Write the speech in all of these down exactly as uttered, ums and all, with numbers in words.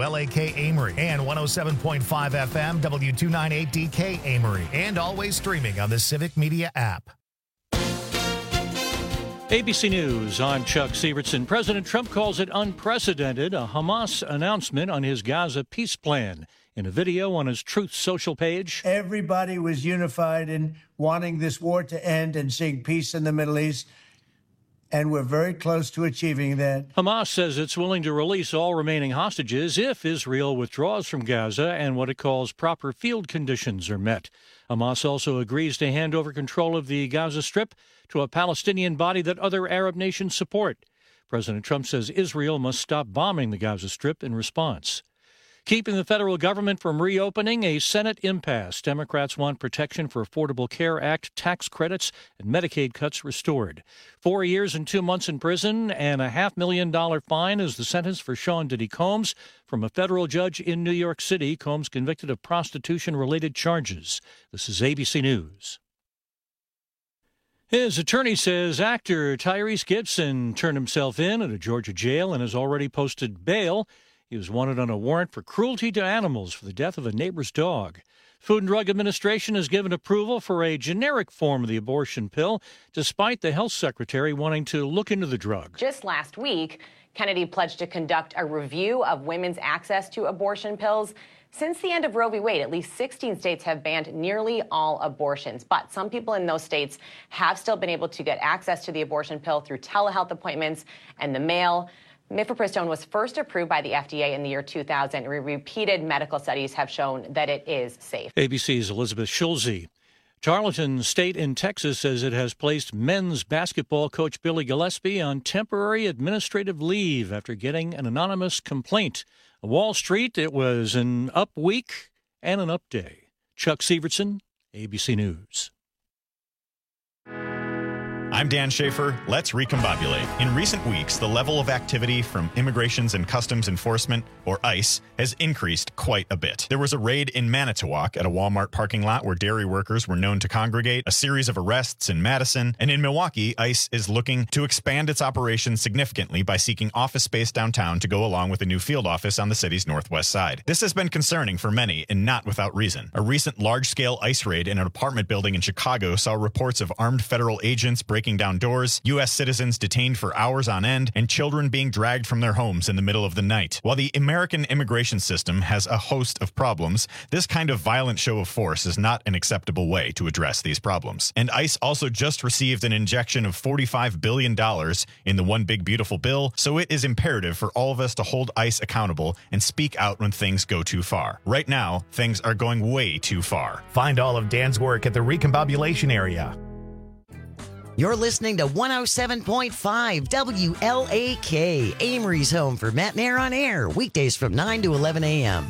W L A K Amory and one oh seven point five F M W two ninety-eight D K Amory, and always streaming on the Civic Media app. A B C News, I'm Chuck Sievertson. President Trump calls it unprecedented, a Hamas announcement on his Gaza peace plan. In a video on his Truth Social page, everybody was unified in wanting this war to end and seeing peace in the Middle East, and we're very close to achieving that. Hamas says it's willing to release all remaining hostages if Israel withdraws from Gaza and what it calls proper field conditions are met. Hamas also agrees to hand over control of the Gaza Strip to a Palestinian body that other Arab nations support. President Trump says Israel must stop bombing the Gaza Strip in response. Keeping the federal government from reopening, a Senate impasse. Democrats want Protection for Affordable Care Act tax credits and Medicaid cuts restored. Four years and two months in prison and a half million dollar fine is the sentence for Sean Diddy Combs from a federal judge in New York City. Combs convicted of prostitution-related charges. This is A B C News. His attorney says actor Tyrese Gibson turned himself in at a Georgia jail and has already posted bail. He was wanted on a warrant for cruelty to animals for the death of a neighbor's dog. Food and Drug Administration has given approval for a generic form of the abortion pill, despite the health secretary wanting to look into the drug. Just last week, Kennedy pledged to conduct a review of women's access to abortion pills. Since the end of Roe v. Wade, at least sixteen states have banned nearly all abortions. But some people in those states have still been able to get access to the abortion pill through telehealth appointments and the mail. Mifepristone was first approved by the F D A in the year two thousand. Repeated medical studies have shown that it is safe. A B C's Elizabeth Schulze. Tarleton State in Texas says it has placed men's basketball coach Billy Gillespie on temporary administrative leave after getting an anonymous complaint. Wall Street, it was an up week and an up day. Chuck Sievertson, A B C News. I'm Dan Schaefer. Let's recombobulate. In recent weeks, the level of activity from Immigrations and Customs Enforcement, or ICE, has increased quite a bit. There was a raid in Manitowoc at a Walmart parking lot where dairy workers were known to congregate, a series of arrests in Madison, and in Milwaukee, ICE is looking to expand its operations significantly by seeking office space downtown to go along with a new field office on the city's northwest side. This has been concerning for many, and not without reason. A recent large-scale ICE raid in an apartment building in Chicago saw reports of armed federal agents breaking breaking down doors, U S citizens detained for hours on end, and children being dragged from their homes in the middle of the night. While the American immigration system has a host of problems, this kind of violent show of force is not an acceptable way to address these problems. And ICE also just received an injection of forty-five billion dollars in the One Big Beautiful Bill, so it is imperative for all of us to hold ICE accountable and speak out when things go too far. Right now, things are going way too far. Find all of Dan's work at the Recombobulation Area. You're listening to one oh seven point five W L A K, Amory's home for Matt and Air on Air, weekdays from nine to eleven a.m.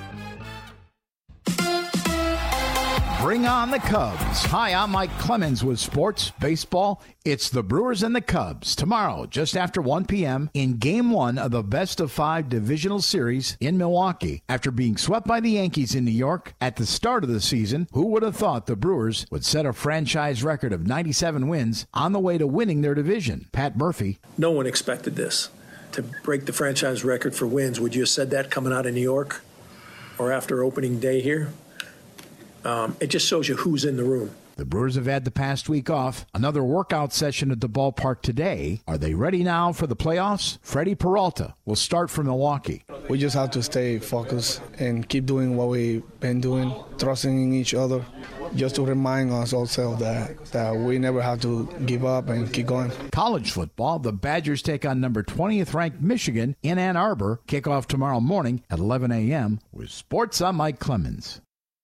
Bring on the Cubs. Hi, I'm Mike Clemens with Sports Baseball. It's the Brewers and the Cubs tomorrow, just after one p.m. in Game one of the Best of Five Divisional Series in Milwaukee. After being swept by the Yankees in New York at the start of the season, who would have thought the Brewers would set a franchise record of ninety-seven wins on the way to winning their division? Pat Murphy. No one expected this, to break the franchise record for wins. Would you have said that coming out of New York or after opening day here? Um, it just shows you who's in the room. The Brewers have had the past week off. Another workout session at the ballpark today. Are they ready now for the playoffs? Freddie Peralta will start for Milwaukee. We just have to stay focused and keep doing what we've been doing, trusting in each other, just to remind us also that, that we never have to give up and keep going. College football, the Badgers take on number twentieth ranked Michigan in Ann Arbor. Kickoff tomorrow morning at eleven a.m. With Sports, I'm Mike Clemens.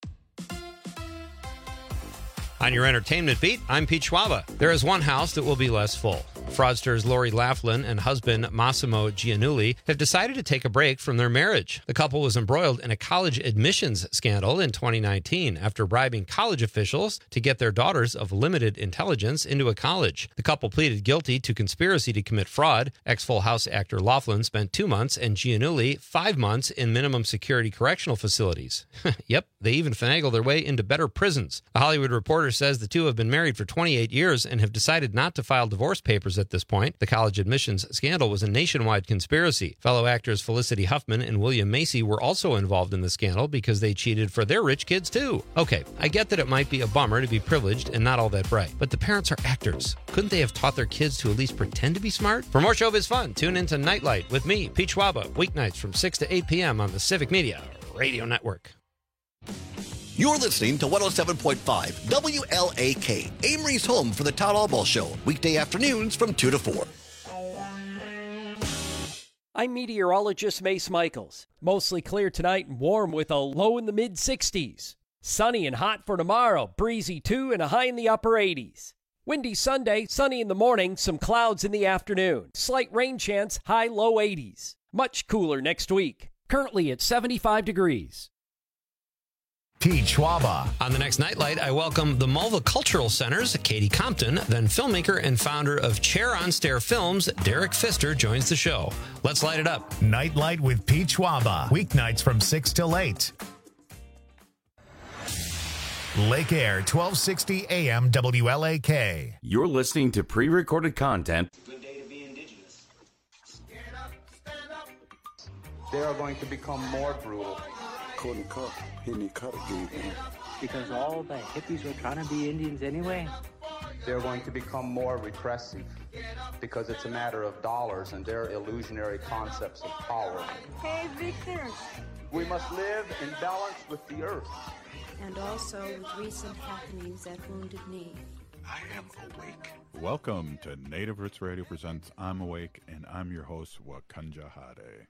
On your entertainment beat, I'm Pete Schwaba. There is one house that will be less full. Fraudsters Lori Laughlin and husband Massimo Giannulli have decided to take a break from their marriage. The couple was embroiled in a college admissions scandal in twenty nineteen after bribing college officials to get their daughters of limited intelligence into a college. The couple pleaded guilty to conspiracy to commit fraud. Ex-Full House actor Laughlin spent two months and Giannulli five months in minimum security correctional facilities. Yep, they even finagled their way into better prisons. The Hollywood Reporter says the two have been married for twenty-eight years and have decided not to file divorce papers years at this point. The college admissions scandal was a nationwide conspiracy. Fellow actors Felicity Huffman and William Macy were also involved in the scandal because they cheated for their rich kids too. Okay, I get that it might be a bummer to be privileged and not all that bright, but the parents are actors. Couldn't they have taught their kids to at least pretend to be smart? For more Showbiz fun, tune into Nightlight with me, Pete Schwaba, weeknights from six to eight p.m. on the Civic Media Radio Network. You're listening to one oh seven point five W L A K, Amory's home for the Todd Albaugh Show, weekday afternoons from two to four. I'm meteorologist Mace Michaels. Mostly clear tonight and warm with a low in the mid sixties. Sunny and hot for tomorrow, breezy too, and a high in the upper eighties. Windy Sunday, sunny in the morning, some clouds in the afternoon. Slight rain chance, high low eighties. Much cooler next week. Currently at seventy-five degrees. Pete Schwaba. On the next Nightlight, I welcome the Mulva Cultural Center's Katie Compton, then filmmaker and founder of Chair on Stair Films, Derek Pfister, joins the show. Let's light it up. Nightlight with Pete Schwaba. Weeknights from six till eight. Lake Air, twelve sixty A M W L A K. You're listening to pre-recorded content. Good day to be indigenous. Stand up, stand up. They are going to become more brutal. Couldn't cut, hitting cut again. Because all the hippies were trying to be Indians anyway. They're going to become more repressive because it's a matter of dollars and their illusionary concepts of power. Hey, Victor. We must live in balance with the earth. And also with recent happenings at Wounded Knee. I am awake. Welcome to Native Roots Radio presents I'm Awake, and I'm your host, Wakanja Hade.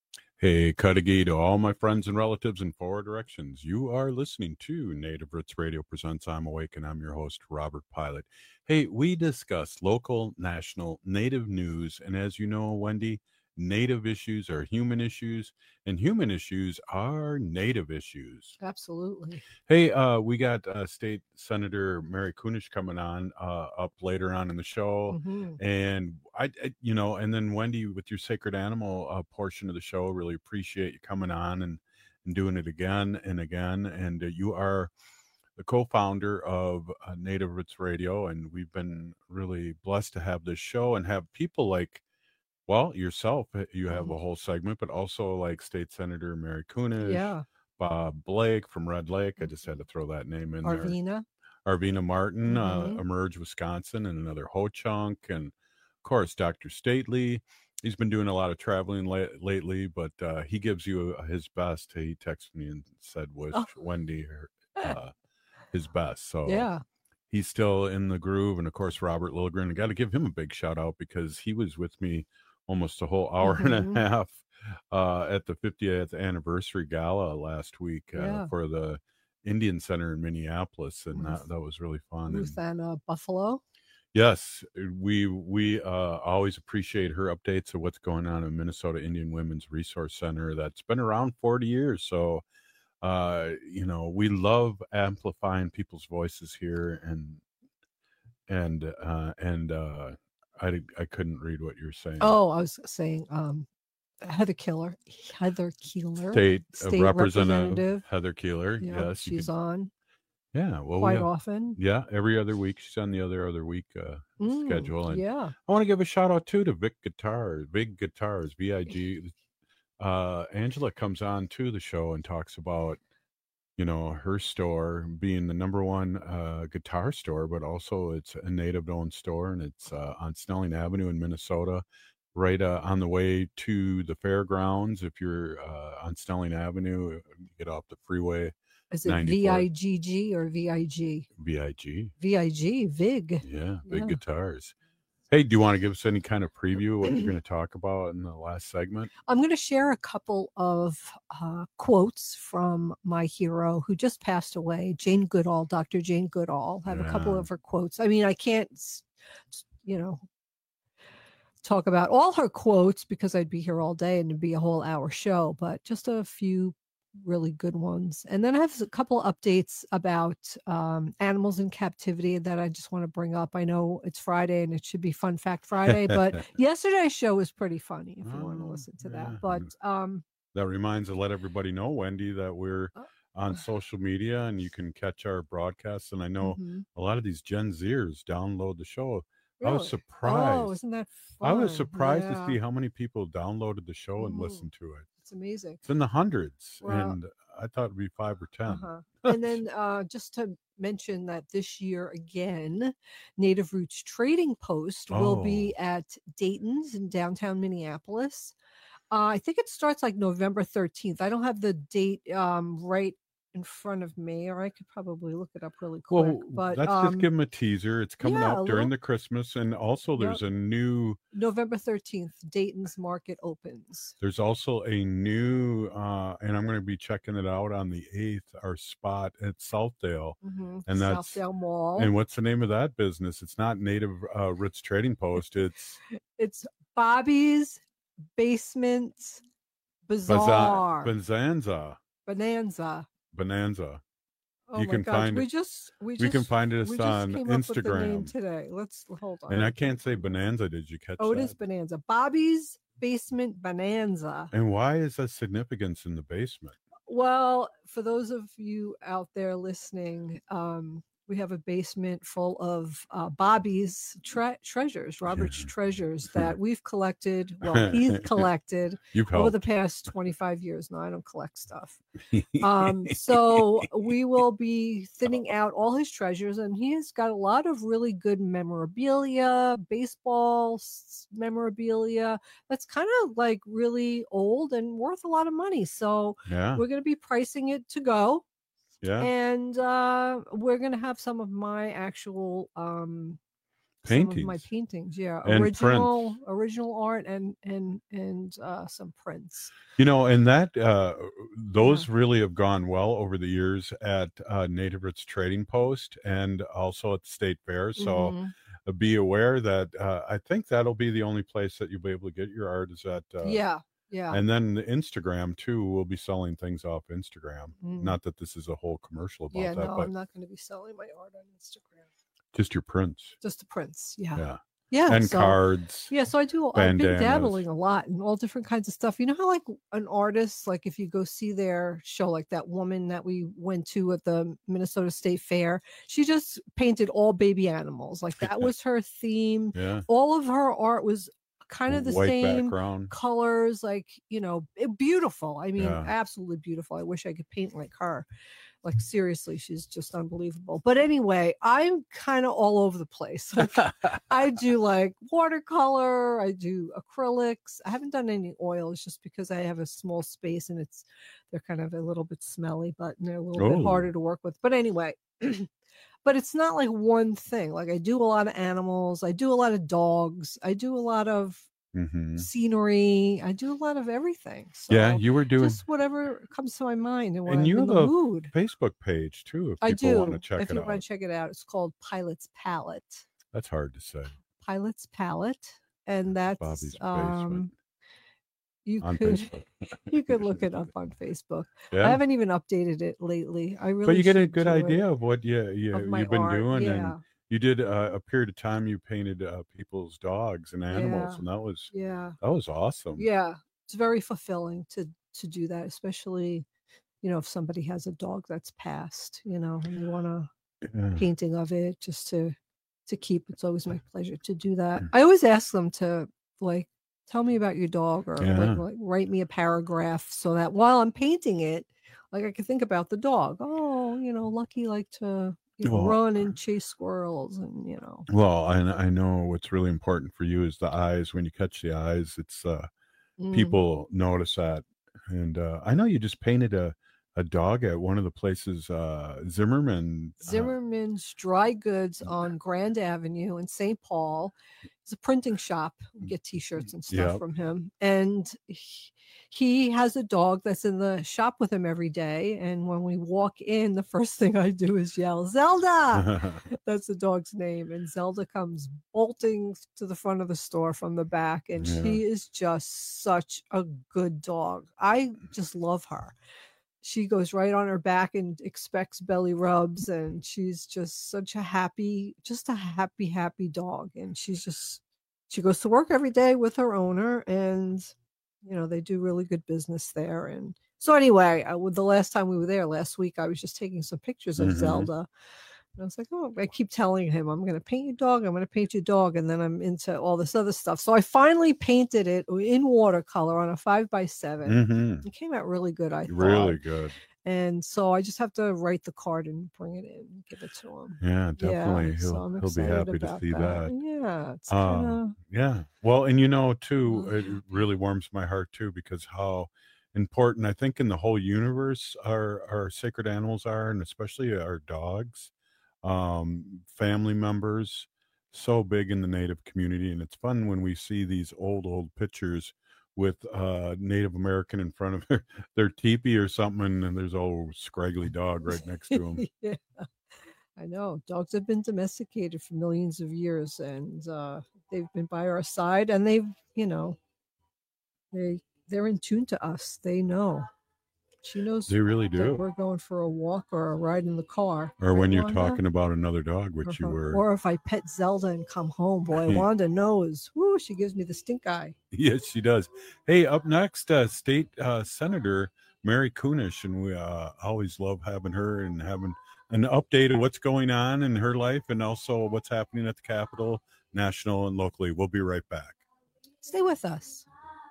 Hey, Cudahy to all my friends and relatives in four directions. You are listening to Native Roots Radio presents I'm Awake, and I'm your host, Robert Pilot. Hey, we discuss local, national, Native news, and as you know, Wendy, Native issues are human issues, and human issues are Native issues. Absolutely. Hey, uh, we got uh, State Senator Mary Kunesh coming on uh, up later on in the show, Mm-hmm. and I, I, you know, and then Wendy with your sacred animal uh, portion of the show. Really appreciate you coming on and, and doing it again and again. And uh, you are the co-founder of uh, Native Roots Radio, and we've been really blessed to have this show and have people like. Well, yourself, you have a whole segment, but also like State Senator Mary Kunesh, Yeah. Bob Blake from Red Lake. I just had to throw that name in Arvina. there. Arvina Martin, Mhm. uh, Emerge Wisconsin, and another Ho-Chunk. And of course, Doctor Stately. He's been doing a lot of traveling la- lately, but uh, he gives you his best. He texted me and said, wish Oh. Wendy her, uh, his best. So Yeah. he's still in the groove. And of course, Robert Lilligren, I got to give him a big shout out because he was with me almost a whole hour Mhm. and a half uh, at the fiftieth anniversary gala last week uh, Yeah. for the Indian Center in Minneapolis. And that, Ruth- that was really fun. Ruth And and uh, Buffalo. yes, we, we uh, always appreciate her updates of what's going on in Minnesota Indian Women's Resource Center. That's been around forty years. So, uh, you know, we love amplifying people's voices here and, and, uh, and, uh, I, I couldn't read what you're saying. Oh, I was saying um, Heather Keeler. Heather Keeler. State, uh, State representative, Heather Keeler. Yeah, Yes, you she's can- on Yeah, well, we quite have- often. Yeah, every other week. She's on the other other week uh, Mm, schedule. And yeah. I want to give a shout out too to Vic Guitars, Big Guitars, V I G. Uh, Angela comes on to the show and talks about, you know, her store being the number one uh, guitar store, but also it's a native-owned store, and it's uh, on Snelling Avenue in Minnesota, right uh, on the way to the fairgrounds. If you're uh, on Snelling Avenue, you get off the freeway. Is it ninety-four V I G G or V I G? V I G. V I G, Vig. Yeah, big Yeah. guitars. Hey, do you want to give us any kind of preview of what you're going to talk about in the last segment? I'm going to share a couple of uh, quotes from my hero who just passed away, Jane Goodall, Doctor Jane Goodall. I have a couple Yeah. of her quotes. I mean, I can't, s- s- you know, talk about all her quotes because I'd be here all day and it'd be a whole hour show, but just a few really good ones. And then I have a couple updates about um, animals in captivity that I just want to bring up. I know it's Friday and it should be Fun Fact Friday, but yesterday's show was pretty funny if you want to Oh, listen to yeah. that. But um, That reminds to let everybody know, Wendy, that we're on social media and you can catch our broadcasts. And I know Mhm. a lot of these Gen Zers download the show. I was Really? surprised. Oh, isn't that I was fun? surprised Yeah. to see how many people downloaded the show and Mhm. listened to it. It's amazing. It's in the hundreds, Well- and I thought it'd be five or ten. Uh-huh. And then uh, just to mention that this year again, Native Roots Trading Post will be Oh. at Dayton's in downtown Minneapolis. Uh, I think it starts like November thirteenth. I don't have the date um, right in front of me, or I could probably look it up really quick. Well, but let's um, just give them a teaser. It's coming yeah, a up during little- the Christmas, and also there's a new. November thirteenth, Dayton's Market opens. There's also a new, uh, and I'm going to be checking it out on the eighth. Our spot at Southdale, Mhm, and that's Southdale Mall. And what's the name of that business? It's not Native uh, Roots Trading Post. It's It's Bobby's Basement Baza- Bazaar Bonanza. Bonanza. Bonanza. Oh you my can gosh, find we it. just we we just can find it we just on came up with the name Instagram. today. Let's hold on. And I can't say Bonanza. Did you catch oh, it that? is Bonanza. Bobby's Basement Bonanza. And why is that significance in the basement? Well, for those of you out there listening, um, we have a basement full of uh, Bobby's tre- treasures, Robert's treasures that we've collected. Well, he's collected You've over the helped. past twenty-five years. Now I don't collect stuff. Um, so we will be thinning out all his treasures, and he has got a lot of really good memorabilia, baseball s- memorabilia that's kind of like really old and worth a lot of money. So Yeah. we're going to be pricing it to go. Yeah. And uh, we're going to have some of my actual um, some of my Paintings. paintings. Yeah, And original original art and and and uh, some prints. You know, and that uh, those really have gone well over the years at uh, Native Roots Trading Post and also at the State Fair. So Mhm. uh, be aware that uh, I think that'll be the only place that you'll be able to get your art is at. Uh, yeah, yeah. And then the Instagram too. We'll be selling things off Instagram. Mm. Not that this is a whole commercial about yeah, that, no, but I'm not going to be selling my art on Instagram. just your prints. Just the prints. Yeah. Yeah. Yeah. And so- cards. Yeah. So I do, I've been bandanas. dabbling a lot in all different kinds of stuff. You know how, like, an artist, like, if you go see their show, like that woman that we went to at the Minnesota State Fair, she just painted all baby animals. Like, that was her theme. Yeah. All of her art was kind of the White same background. colors, like, you know, it- beautiful. I mean, Yeah. absolutely beautiful. I wish I could paint like her. Like, seriously, she's just unbelievable. But anyway, I'm kind of all over the place. Like, I do like watercolor, I do acrylics. I haven't done any oils just because I have a small space and it's they're kind of a little bit smelly, but they're a little Oh. bit harder to work with. But anyway, but it's not like one thing. Like, I do a lot of animals, I do a lot of dogs, I do a lot of Mhm. scenery, I do a lot of everything. So Yeah, you were doing, just whatever comes to my mind and when and I'm you in have the a mood. Facebook page too. If I people do. want to check if it you out, want to check it out, it's called Pilot's Palette. that's hard to say. Pilot's Palette, and that's Bobby's um, you on could Facebook. you could look it up on Facebook. Yeah. I haven't even updated it lately. I really, But you get a should good do it. idea of what you, you Of my you've been art, doing, yeah. and you did uh, a period of time. You painted uh, people's dogs and animals, Yeah. and that was Yeah, that was awesome. yeah, it's very fulfilling to to do that, especially you know if somebody has a dog that's passed, you know, and they want a Yeah. painting of it just to to keep. It's always my pleasure to do that. Mm. I always ask them to like tell me about your dog or Yeah. like, like write me a paragraph so that while I'm painting it, like I can think about the dog. Oh, you know, Lucky liked to you know, Well, run and chase squirrels, and you know. Well, I I know what's really important for you is the eyes. When you catch the eyes, it's uh, Mm. people notice that. And uh, I know you just painted a a dog at one of the places, uh, Zimmerman. uh, Zimmerman's Dry Goods on Grand Avenue in Saint Paul. It's a printing shop. We get T-shirts and stuff Yep. from him, and he, he has a dog that's in the shop with him every day. And when we walk in, the first thing I do is yell, "Zelda!" That's the dog's name, and Zelda comes bolting to the front of the store from the back, and Yeah. she is just such a good dog. I just love her. She goes right on her back and expects belly rubs, and she's just such a happy, just a happy, happy dog. And she's just, she goes to work every day with her owner, and you know they do really good business there. And so anyway, I, with the last time we were there last week, I was just taking some pictures of Mhm. Zelda, And I was like, oh, I keep telling him, I'm going to paint your dog. I'm going to paint your dog. And then I'm into all this other stuff. So I finally painted it in watercolor on a five by seven. Mm-hmm. It came out really good, I thought. Really good. And so I just have to write the card and bring it in, and give it to him. Yeah, definitely. Yeah, he'll so I'm he'll be happy to excited see about that. that. Yeah, it's Um, kinda... yeah. Well, and you know, too, it really warms my heart too, because how important I think in the whole universe our our sacred animals are, and especially our dogs, um, family members, so big in the Native community. And it's fun when we see these old old pictures with uh Native American in front of their, their teepee or something, and there's a old scraggly dog right next to them. Yeah, I know. Dogs have been domesticated for millions of years, and uh, they've been by our side, and they've, you know, they they're in tune to us. They know. She knows They really that do. we're going for a walk or a ride in the car. Or when Right, you're Wanda? talking about another dog, which you Uh-huh. were. Or if I pet Zelda and come home, boy, Wanda knows. Woo, she gives me the stink eye. Yes, she does. Hey, up next, uh, State uh, Senator Mary Kunesh, and we uh, always love having her and having an update of what's going on in her life and also what's happening at the Capitol, national and locally. We'll be right back. Stay with us.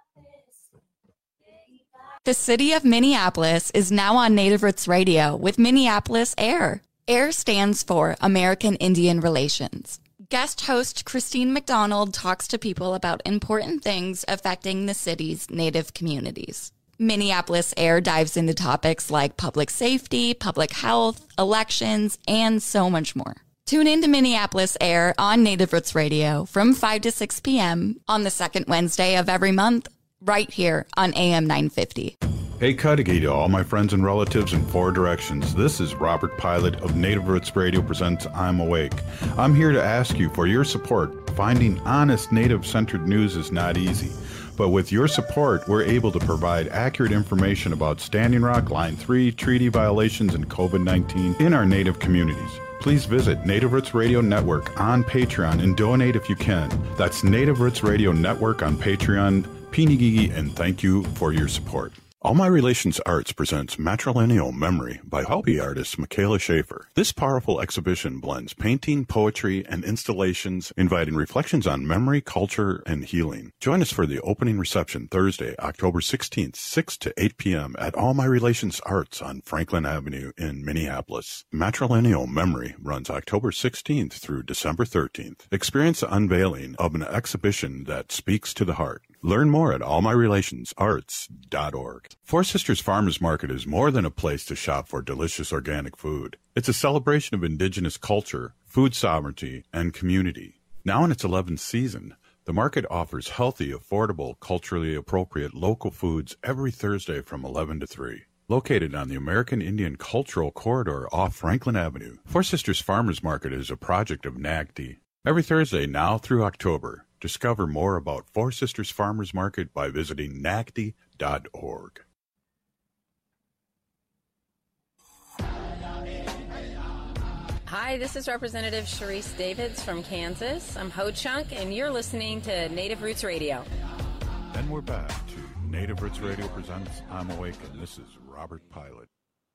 The city of Minneapolis is now on Native Roots Radio with Minneapolis AIR. AIR stands for American Indian Relations. Guest host Christine McDonald talks to people about important things affecting the city's Native communities. Minneapolis AIR dives into topics like public safety, public health, elections, and so much more. Tune in to Minneapolis AIR on Native Roots Radio from five to six p.m. on the second Wednesday of every month, right here on A M nine fifty. Hey, Cudahy, to all my friends and relatives in four directions. This is Robert Pilot of Native Roots Radio presents I'm Awake. I'm here to ask you for your support. Finding honest Native-centered news is not easy. But with your support, we're able to provide accurate information about Standing Rock, Line three, treaty violations, and COVID nineteen in our Native communities. Please visit Native Roots Radio Network on Patreon and donate if you can. That's Native Roots Radio Network on Patreon. Pinigigi, and thank you for your support. All My Relations Arts presents Matrilineal Memory by Hopi artist Michaela Schaefer. This powerful exhibition blends painting, poetry, and installations, inviting reflections on memory, culture, and healing. Join us for the opening reception Thursday, October sixteenth, six to eight p.m. at All My Relations Arts on Franklin Avenue in Minneapolis. Matrilineal Memory runs October sixteenth through December thirteenth. Experience the unveiling of an exhibition that speaks to the heart. Learn more at all my relations arts dot org. Four Sisters Farmers Market is more than a place to shop for delicious organic food. It's a celebration of indigenous culture, food sovereignty, and community. Now in its eleventh season, the market offers healthy, affordable, culturally appropriate local foods every Thursday from eleven to three. Located on the American Indian Cultural Corridor off Franklin Avenue, Four Sisters Farmers Market is a project of N A G D. Every Thursday now through October, discover more about Four Sisters Farmers Market by visiting N A G D dot org. Hi, this is Representative Sharice Davids from Kansas. I'm Ho Chunk, and you're listening to Native Roots Radio. And we're back to Native Roots Radio presents I'm Awake, and this is Robert Pilot.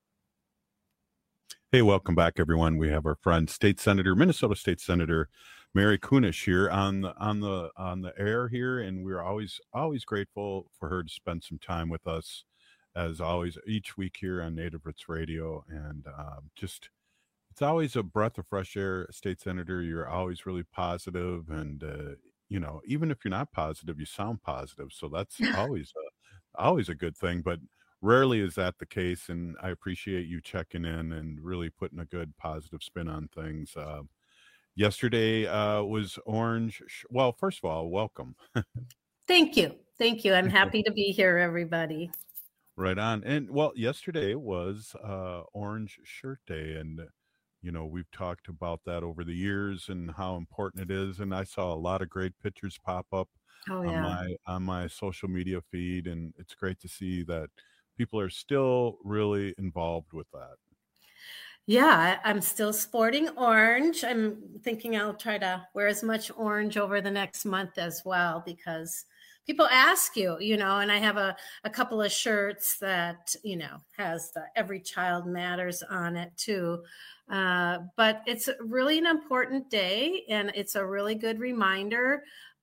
Hey, welcome back, everyone. We have our friend, State Senator, Minnesota State Senator Mary Kunesh here on the on the on the air here, and we're always always grateful for her to spend some time with us, as always, each week here on Native Roots Radio. And um, just it's always a breath of fresh air, State Senator. You're always really positive, and uh, you know, even if you're not positive, you sound positive. So that's always a, always a good thing. But rarely is that the case, and I appreciate you checking in and really putting a good positive spin on things. Uh, yesterday uh, was Orange. Sh- well, first of all, welcome. Thank you. Thank you. I'm happy to be here, everybody. Right on. And well, yesterday was uh, Orange Shirt Day, and you know, we've talked about that over the years and how important it is. And I saw a lot of great pictures pop up Oh, on yeah. my on my social media feed, and it's great to see that people are still really involved with that. Yeah, I- I'm still sporting orange. I'm thinking I'll try to wear as much orange over the next month as well, because people ask you, you know, and I have a, a couple of shirts that, you know, has the Every Child Matters on it too. Uh, but it's really an important day, and it's a really good reminder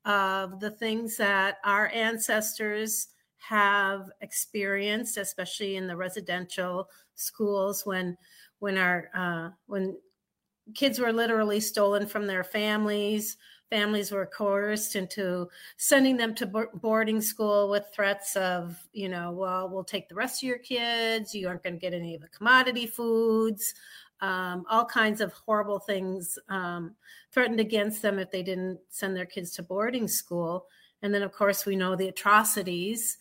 of the things that our ancestors have experienced, especially in the residential schools when when our uh, when kids were literally stolen from their families. Families were coerced into sending them to boarding school with threats of, you know, well, we'll take the rest of your kids. You aren't going to get any of the commodity foods. Um, all kinds of horrible things um, threatened against them if they didn't send their kids to boarding school. And then, of course, we know the atrocities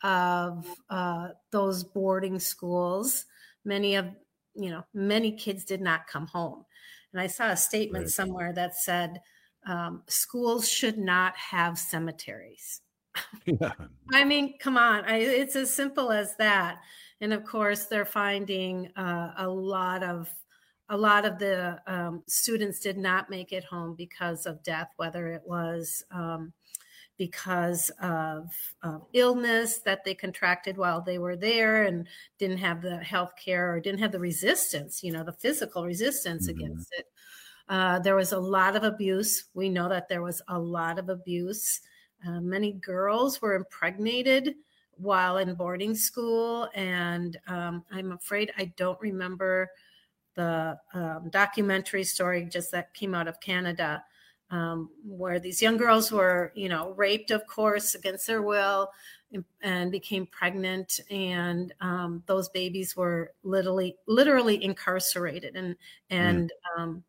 of uh, those boarding schools. Many of, you know, many kids did not come home. And I saw a statement right. somewhere that said, um, schools should not have cemeteries. Yeah. I mean, come on. I, it's as simple as that. And of course, they're finding uh, a lot of a lot of the um, students did not make it home because of death, whether it was um, because of, of illness that they contracted while they were there and didn't have the health care or didn't have the resistance, you know, the physical resistance mm-hmm. against it. Uh, there was a lot of abuse. We know that there was a lot of abuse. Uh, many girls were impregnated while in boarding school. And um, I'm afraid I don't remember the um, documentary story just that came out of Canada, um, where these young girls were, you know, raped, of course, against their will and, and became pregnant. And um, those babies were literally, literally incarcerated and, and, mm. um,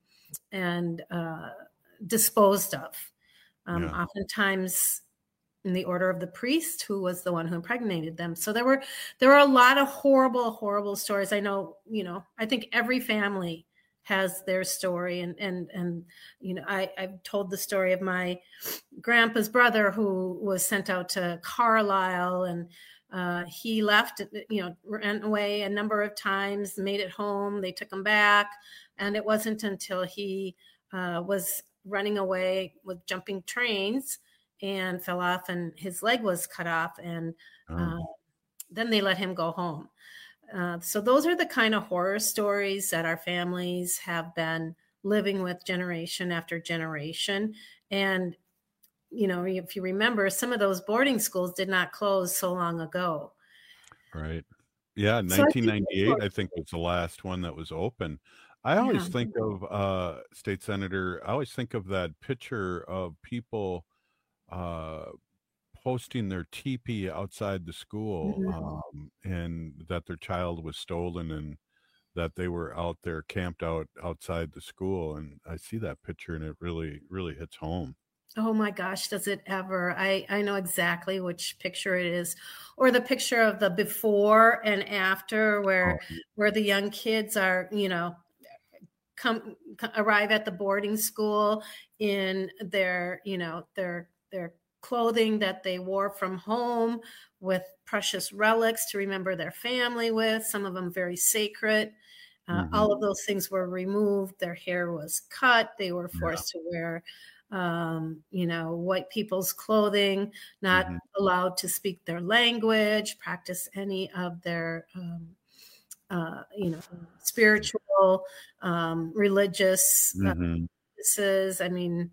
and uh, disposed of. Um, yeah. Oftentimes in the order of the priest who was the one who impregnated them. So there were there were a lot of horrible, horrible stories. I know, you know, I think every family has their story. And, and, and you know, I, I've told the story of my grandpa's brother who was sent out to Carlisle, and uh, he left, you know, ran away a number of times, made it home. They took him back. And it wasn't until he uh, was running away with jumping trains and fell off and his leg was cut off. And oh. uh, then they let him go home. Uh, so those are the kind of horror stories that our families have been living with generation after generation. And, you know, if you remember, some of those boarding schools did not close so long ago. Right. Yeah. nineteen ninety-eight, I think, was the last one that was open. I always yeah. think of uh, State Senator, I always think of that picture of people uh, posting their teepee outside the school mm-hmm. um, and that their child was stolen and that they were out there camped out outside the school. And I see that picture and it really, really hits home. Oh my gosh, does it ever? I, I know exactly which picture it is, or the picture of the before and after where, oh. where the young kids are, you know, come arrive at the boarding school in their, you know, their, their clothing that they wore from home with precious relics to remember their family with, some of them very sacred. Uh, mm-hmm. All of those things were removed. Their hair was cut. They were forced yeah. to wear, um, you know, white people's clothing, not mm-hmm. allowed to speak their language, practice any of their, um, uh, you know, spiritual, um, religious mm-hmm. practices. I mean,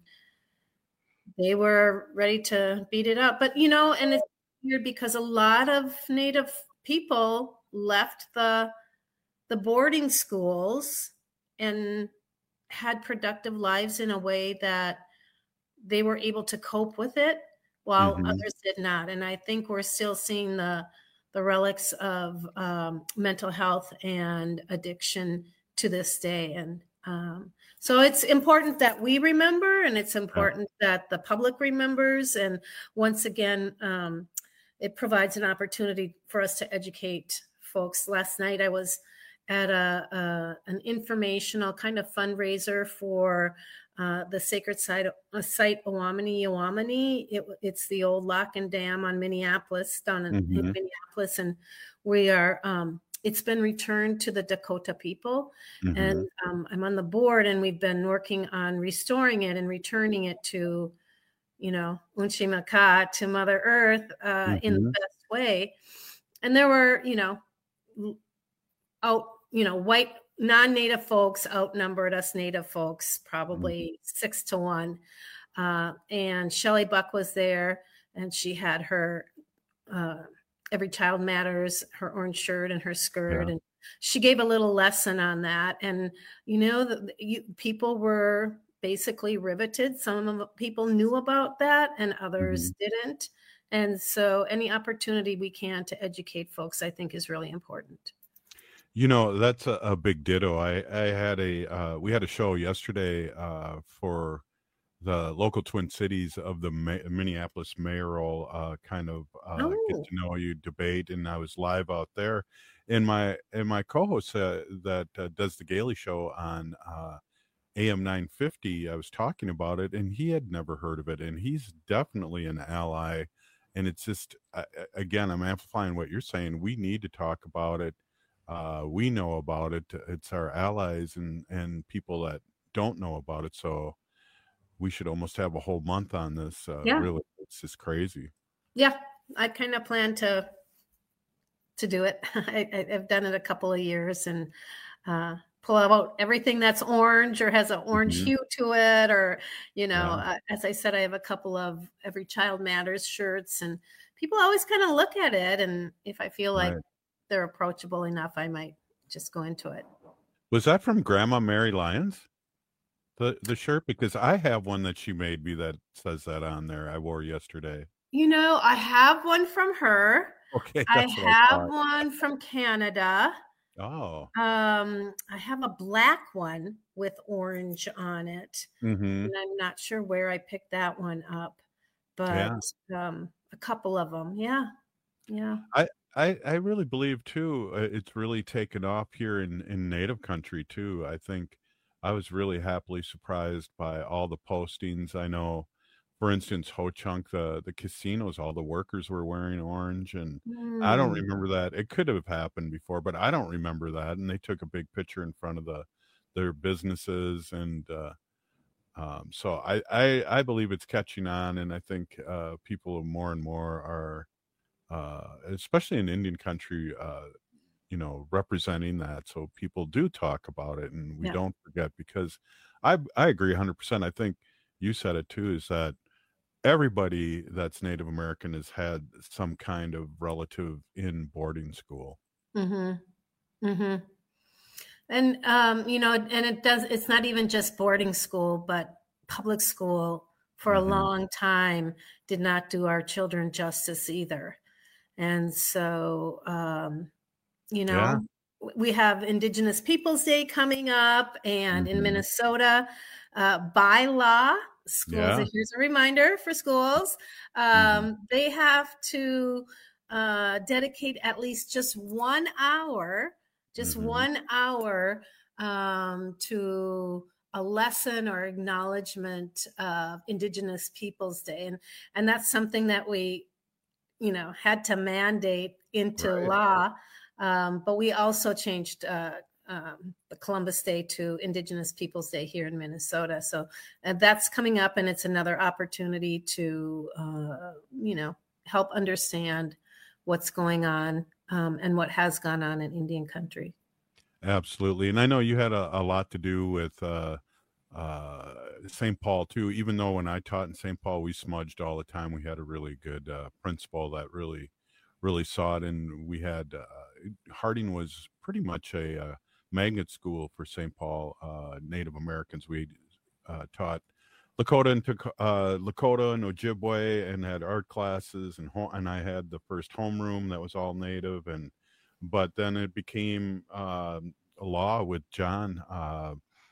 they were ready to beat it up. But, you know, and it's weird because a lot of Native people left the the boarding schools and had productive lives in a way that they were able to cope with it while mm-hmm. others did not. And I think we're still seeing the the relics of um, mental health and addiction to this day. And um, so it's important that we remember, and it's important yeah. that the public remembers. And once again, um, it provides an opportunity for us to educate folks. Last night I was at a, a an informational kind of fundraiser for uh, the sacred site, uh, site Owamni Owamni. It, it's the old lock and dam on Minneapolis, down in, mm-hmm. in Minneapolis, and we are. Um, it's been returned to the Dakota people, mm-hmm. and um, I'm on the board, and we've been working on restoring it and returning it to you know, Unchi Maka to Mother Earth uh, mm-hmm. in the best way. And there were, you know, out, you know, white non-Native folks outnumbered us Native folks probably mm-hmm. six to one. Uh, and Shelley Buck was there, and she had her uh, Every Child Matters, her orange shirt and her skirt, yeah. and she gave a little lesson on that. And you know, the, you, people were basically riveted. Some of the people knew about that, and others mm-hmm. didn't. And so, any opportunity we can to educate folks, I think, is really important. You know, that's a, a big ditto. I, I had a, uh, we had a show yesterday uh, for the local Twin Cities of the Ma- Minneapolis mayoral uh, kind of uh, oh. get to know you debate. And I was live out there. And my, and my co-host uh, that uh, does the Gailey Show on uh, A M nine fifty, I was talking about it, and he had never heard of it. And he's definitely an ally. And it's just, uh, again, I'm amplifying what you're saying. We need to talk about it. Uh, we know about it. It's our allies and, and people that don't know about it. So we should almost have a whole month on this. Uh, yeah. Really, it's just crazy. Yeah, I kind of plan to to do it. I, I've done it a couple of years and uh, pull out everything that's orange or has an orange mm-hmm. hue to it. Or, you know, yeah. uh, as I said, I have a couple of Every Child Matters shirts, and people always kind of look at it. And if I feel like right. they're approachable enough, I might just go into it. Was that from Grandma Mary Lyons? The the shirt? Because I have one that she made me that says that on there. I wore yesterday. You know, I have one from her. Okay. I have I one from Canada. Oh. Um, I have a black one with orange on it. Mm-hmm. And I'm not sure where I picked that one up, but yeah. um, a couple of them. Yeah. Yeah. I, I, I really believe too, uh, it's really taken off here in, in Native country too. I think I was really happily surprised by all the postings. I know, for instance, Ho Chunk, the, the casinos, all the workers were wearing orange, and mm. I don't remember that. It could have happened before, but I don't remember that. And they took a big picture in front of the their businesses, and uh, um, so I, I I believe it's catching on, and I think uh, people more and more are, uh, especially in Indian country, uh, you know, representing that, so people do talk about it, and we yeah. don't forget. Because I I agree one hundred percent. I think you said it too, is that everybody that's Native American has had some kind of relative in boarding school. Mm-hmm. Mm-hmm. And, um, you know, and it does, it's not even just boarding school, but public school for mm-hmm. a long time did not do our children justice either. And so, um, you know, yeah. we have Indigenous Peoples Day coming up, and mm-hmm. in Minnesota, uh, by law, schools, yeah. and here's a reminder for schools, um, mm-hmm. they have to uh, dedicate at least just one hour, just mm-hmm. one hour um, to a lesson or acknowledgement of Indigenous Peoples Day. And, and that's something that we, you know, had to mandate into right. law. Um, but we also changed uh, um, the Columbus Day to Indigenous Peoples Day here in Minnesota. So uh, that's coming up, and it's another opportunity to, uh, you know, help understand what's going on um, and what has gone on in Indian country. Absolutely. And I know you had a, a lot to do with uh, uh, Saint Paul too, even though when I taught in Saint Paul, we smudged all the time. We had a really good uh, principal that really, really saw it. And we had, uh, Harding was pretty much a uh, magnet school for Saint Paul uh, Native Americans. We uh, taught Lakota and uh, Lakota and Ojibwe, and had art classes, and ho- and I had the first homeroom that was all Native, and but then it became uh, a law with John. Uh,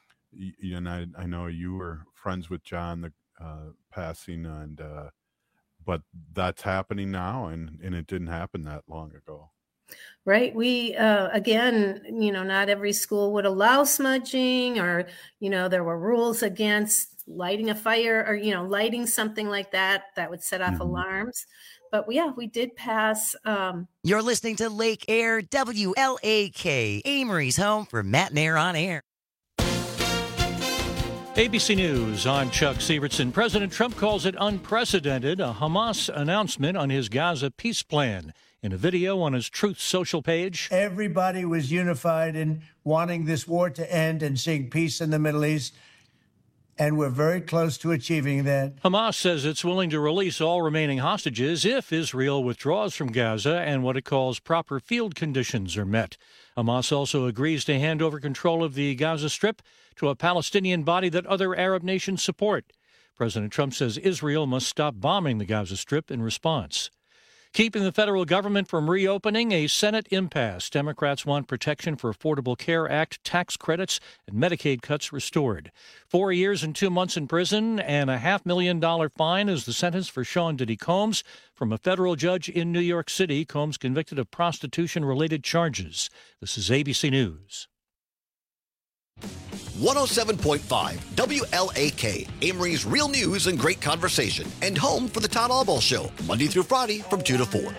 y- and I, I know you were friends with John, the uh, passing, and uh, but that's happening now, and and it didn't happen that long ago. Right. We, uh, again, you know, not every school would allow smudging, or, you know, there were rules against lighting a fire, or, you know, lighting something like that, that would set off mm-hmm. alarms. But yeah, we did pass. Um, You're listening to Lake Air, W L A K, Amory's home for Matt and Air on Air. A B C News, I'm Chuck Sievertson. President Trump calls it unprecedented, a Hamas announcement on his Gaza peace plan. In a video on his Truth Social page, everybody was unified in wanting this war to end and seeing peace in the Middle East, and we're very close to achieving that. Hamas says it's willing to release all remaining hostages if Israel withdraws from Gaza and what it calls proper field conditions are met. Hamas also agrees to hand over control of the Gaza Strip to a Palestinian body that other Arab nations support. President Trump says Israel must stop bombing the Gaza Strip in response. Keeping the federal government from reopening, a Senate impasse. Democrats want Protection for Affordable Care Act tax credits and Medicaid cuts restored. Four years and two months in prison and a half million dollar fine is the sentence for Sean Diddy Combs from a federal judge in New York City. Combs convicted of prostitution-related charges. This is A B C News. one oh seven point five W L A K, Amory's real news and great conversation, and home for the Todd Albaugh Show, Monday through Friday from two to four.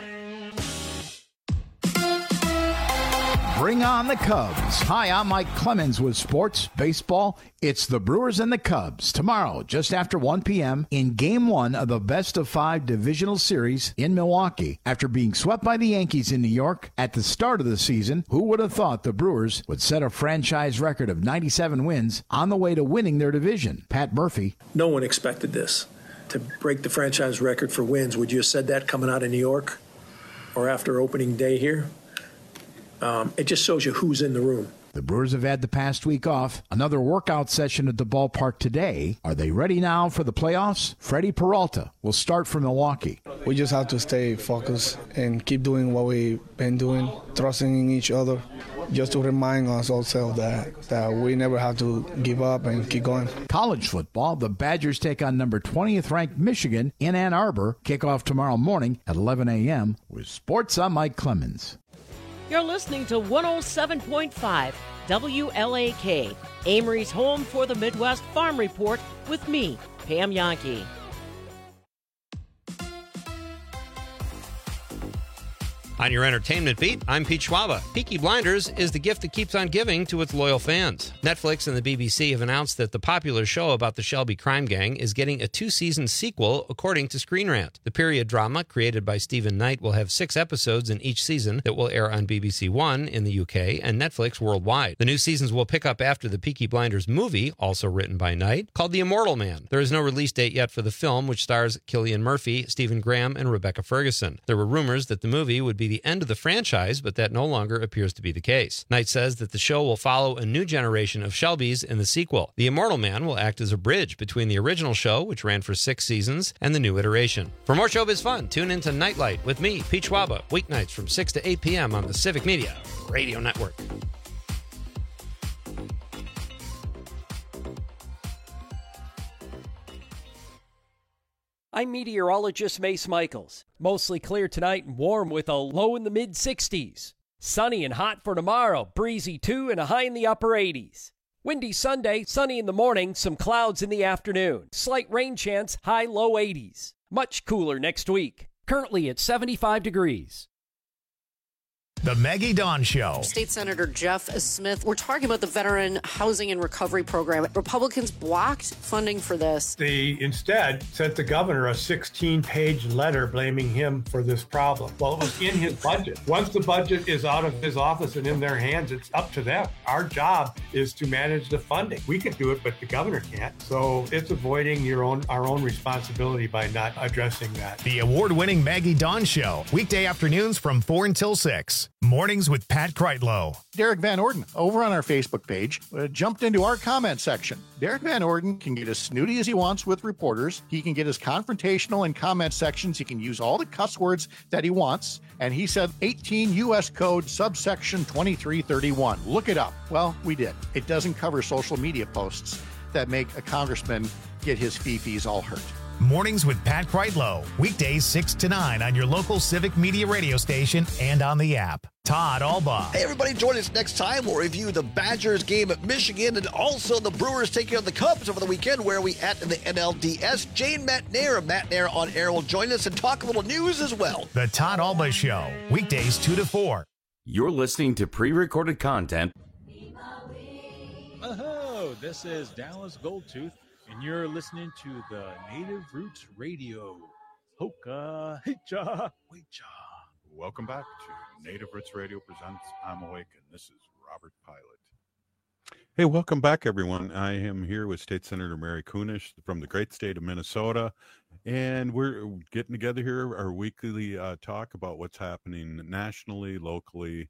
Bring on the Cubs. Hi, I'm Mike Clemens with Sports Baseball. It's the Brewers and the Cubs tomorrow, just after one p.m. in Game one of the Best of Five Divisional Series in Milwaukee. After being swept by the Yankees in New York at the start of the season, who would have thought the Brewers would set a franchise record of ninety-seven wins on the way to winning their division? Pat Murphy. No one expected this, to break the franchise record for wins. Would you have said that coming out of New York or after opening day here? Um, it just shows you who's in the room. The Brewers have had the past week off. Another workout session at the ballpark today. Are they ready now for the playoffs? Freddie Peralta will start for Milwaukee. We just have to stay focused and keep doing what we've been doing, trusting in each other, just to remind us ourselves that, that we never have to give up and keep going. College football, the Badgers take on number twentieth ranked Michigan in Ann Arbor. Kickoff tomorrow morning at eleven a.m. With Sports, I'm Mike Clemens. You're listening to one oh seven point five W L A K, Amory's home for the Midwest Farm Report with me, Pam Yankee. On your entertainment beat, I'm Pete Schwaba. Peaky Blinders is the gift that keeps on giving to its loyal fans. Netflix and the B B C have announced that the popular show about the Shelby crime gang is getting a two-season sequel, according to Screen Rant. The period drama, created by Stephen Knight, will have six episodes in each season that will air on B B C One in the U K and Netflix worldwide. The new seasons will pick up after the Peaky Blinders movie, also written by Knight, called The Immortal Man. There is no release date yet for the film, which stars Cillian Murphy, Stephen Graham, and Rebecca Ferguson. There were rumors that the movie would be the end of the franchise, but that no longer appears to be the case. Knight says that the show will follow a new generation of Shelbys in the sequel. The Immortal Man will act as a bridge between the original show, which ran for six seasons, and the new iteration. For more showbiz fun, tune into Nightlight with me, Pete Schwaba, weeknights from six to eight p.m. on the Civic Media Radio Network. I'm meteorologist Mace Michaels. Mostly clear tonight and warm with a low in the mid sixties. Sunny and hot for tomorrow, breezy too, and a high in the upper eighties. Windy Sunday, sunny in the morning, some clouds in the afternoon. Slight rain chance, high low eighties. Much cooler next week. Currently at seventy-five degrees. The Maggie Dawn Show. State Senator Jeff Smith, we're talking about the Veteran Housing and Recovery Program. Republicans blocked funding for this. They instead sent the governor a sixteen-page letter blaming him for this problem. Well, it was in his budget. Once the budget is out of his office and in their hands, it's up to them. Our job is to manage the funding. We can do it, but the governor can't. So it's avoiding your own our own responsibility by not addressing that. The award-winning Maggie Dawn Show. Weekday afternoons from four until six. Mornings with Pat Kreitlow. Derek Van Orden, over on our Facebook page, uh, jumped into our comment section. Derek Van Orden can get as snooty as he wants with reporters. He can get as confrontational in comment sections. He can use all the cuss words that he wants. And he said eighteen U S Code subsection twenty-three thirty-one. Look it up. Well, we did. It doesn't cover social media posts that make a congressman get his fee-fees all hurt. Mornings with Pat Kreitlow. Weekdays six to nine on your local Civic Media radio station and on the app. Todd Albaugh. Hey, everybody, join us next time. We'll review the Badgers game at Michigan and also the Brewers taking on the Cubs over the weekend. Where are we at in the N L D S? Jane Matnair of Matnair on Air will join us and talk a little news as well. The Todd Albaugh Show. Weekdays two to four. You're listening to pre-recorded content. Oh, This is Dallas Goldtooth, and you're listening to the Native Roots Radio. Hoka, hicha, wecha. Welcome back to Native Roots Radio presents I'm Awake, and this is Robert Pilot. Hey, welcome back, everyone. I am here with State Senator Mary Kunesh from the great state of Minnesota, and we're getting together here, our weekly uh, talk about what's happening nationally, locally,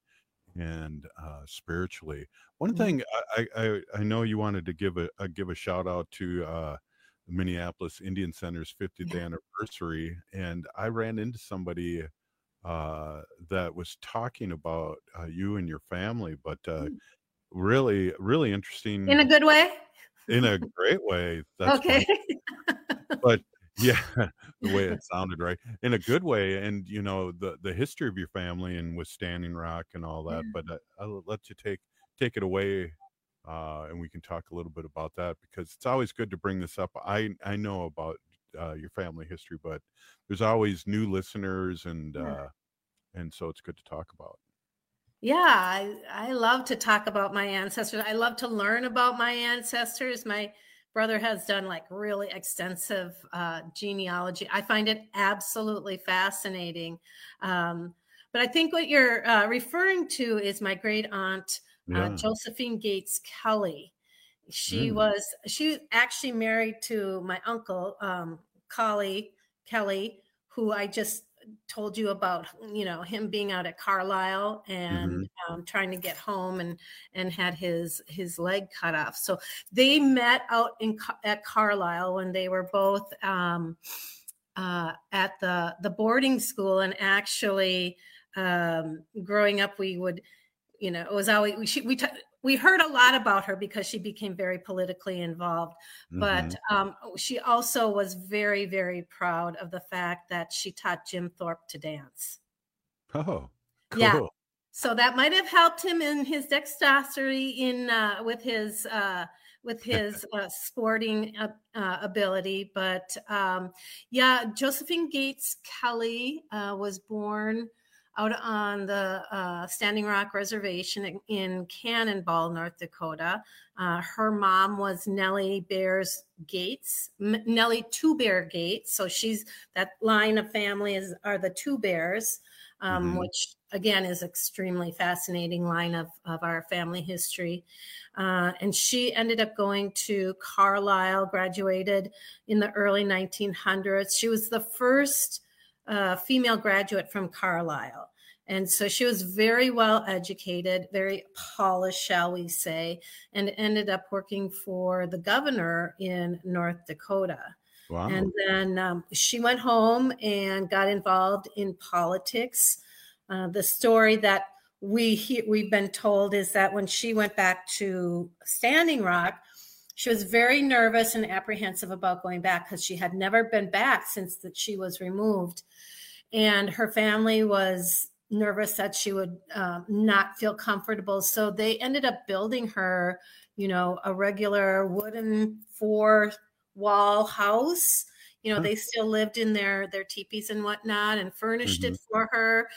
and uh, spiritually. One Mm-hmm. thing I, I, I know you wanted to give a, a give a shout out to uh, the Minneapolis Indian Center's fiftieth anniversary, and I ran into somebody uh, that was talking about uh, you and your family, but uh, really, really interesting In a good way? in a great way. That's Okay. funny. But yeah, the way it sounded, right? In a good way. And, you know, the, the history of your family and with Standing Rock and all that, Yeah. but uh, I'll let you take, take it away. Uh, and we can talk a little bit about that because it's always good to bring this up. I, I know about uh, your family history, but there's always new listeners and, Yeah. uh, and so it's good to talk about. Yeah, I, I love to talk about my ancestors. I love to learn about my ancestors. My brother has done like really extensive uh, genealogy. I find it absolutely fascinating. Um, but I think what you're uh, referring to is my great aunt, uh, Yeah. Josephine Gates Kelly. She Mm. was, she was actually married to my uncle, um, Collie Kelly, who I just told you about, you know, him being out at Carlisle and Mhm. um, trying to get home and and had his his leg cut off. So they met out in Ca- at Carlisle when they were both um, uh, at the the boarding school. And actually, um, growing up, we would, you know, it was always we she, we t- we heard a lot about her because she became very politically involved. But Mhm. um, she also was very, very proud of the fact that she taught Jim Thorpe to dance. Oh, cool. Yeah. So that might have helped him in his dexterity in uh, with his uh, with his uh, sporting uh, uh, ability. But um, yeah, Josephine Gates Kelly uh, was born out on the uh, Standing Rock Reservation in, in Cannonball, North Dakota. Uh, her mom was Nellie Bears Gates, M- Nellie Two Bear Gates. So she's that line of family is are the Two Bears, um, Mhm. which again is extremely fascinating line of, of our family history. Uh, and she ended up going to Carlisle, graduated in the early nineteen hundreds. She was the first uh, female graduate from Carlisle. And so she was very well educated, very polished, shall we say, and ended up working for the governor in North Dakota. Wow. And then um, she went home and got involved in politics. Uh, the story that we he- we've been told is that when she went back to Standing Rock, she was very nervous and apprehensive about going back because she had never been back since that she was removed. And her family was nervous that she would um, not feel comfortable. So they ended up building her, you know, a regular wooden four wall house. You know, Huh. they still lived in their, their teepees and whatnot and furnished Mhm. it for her.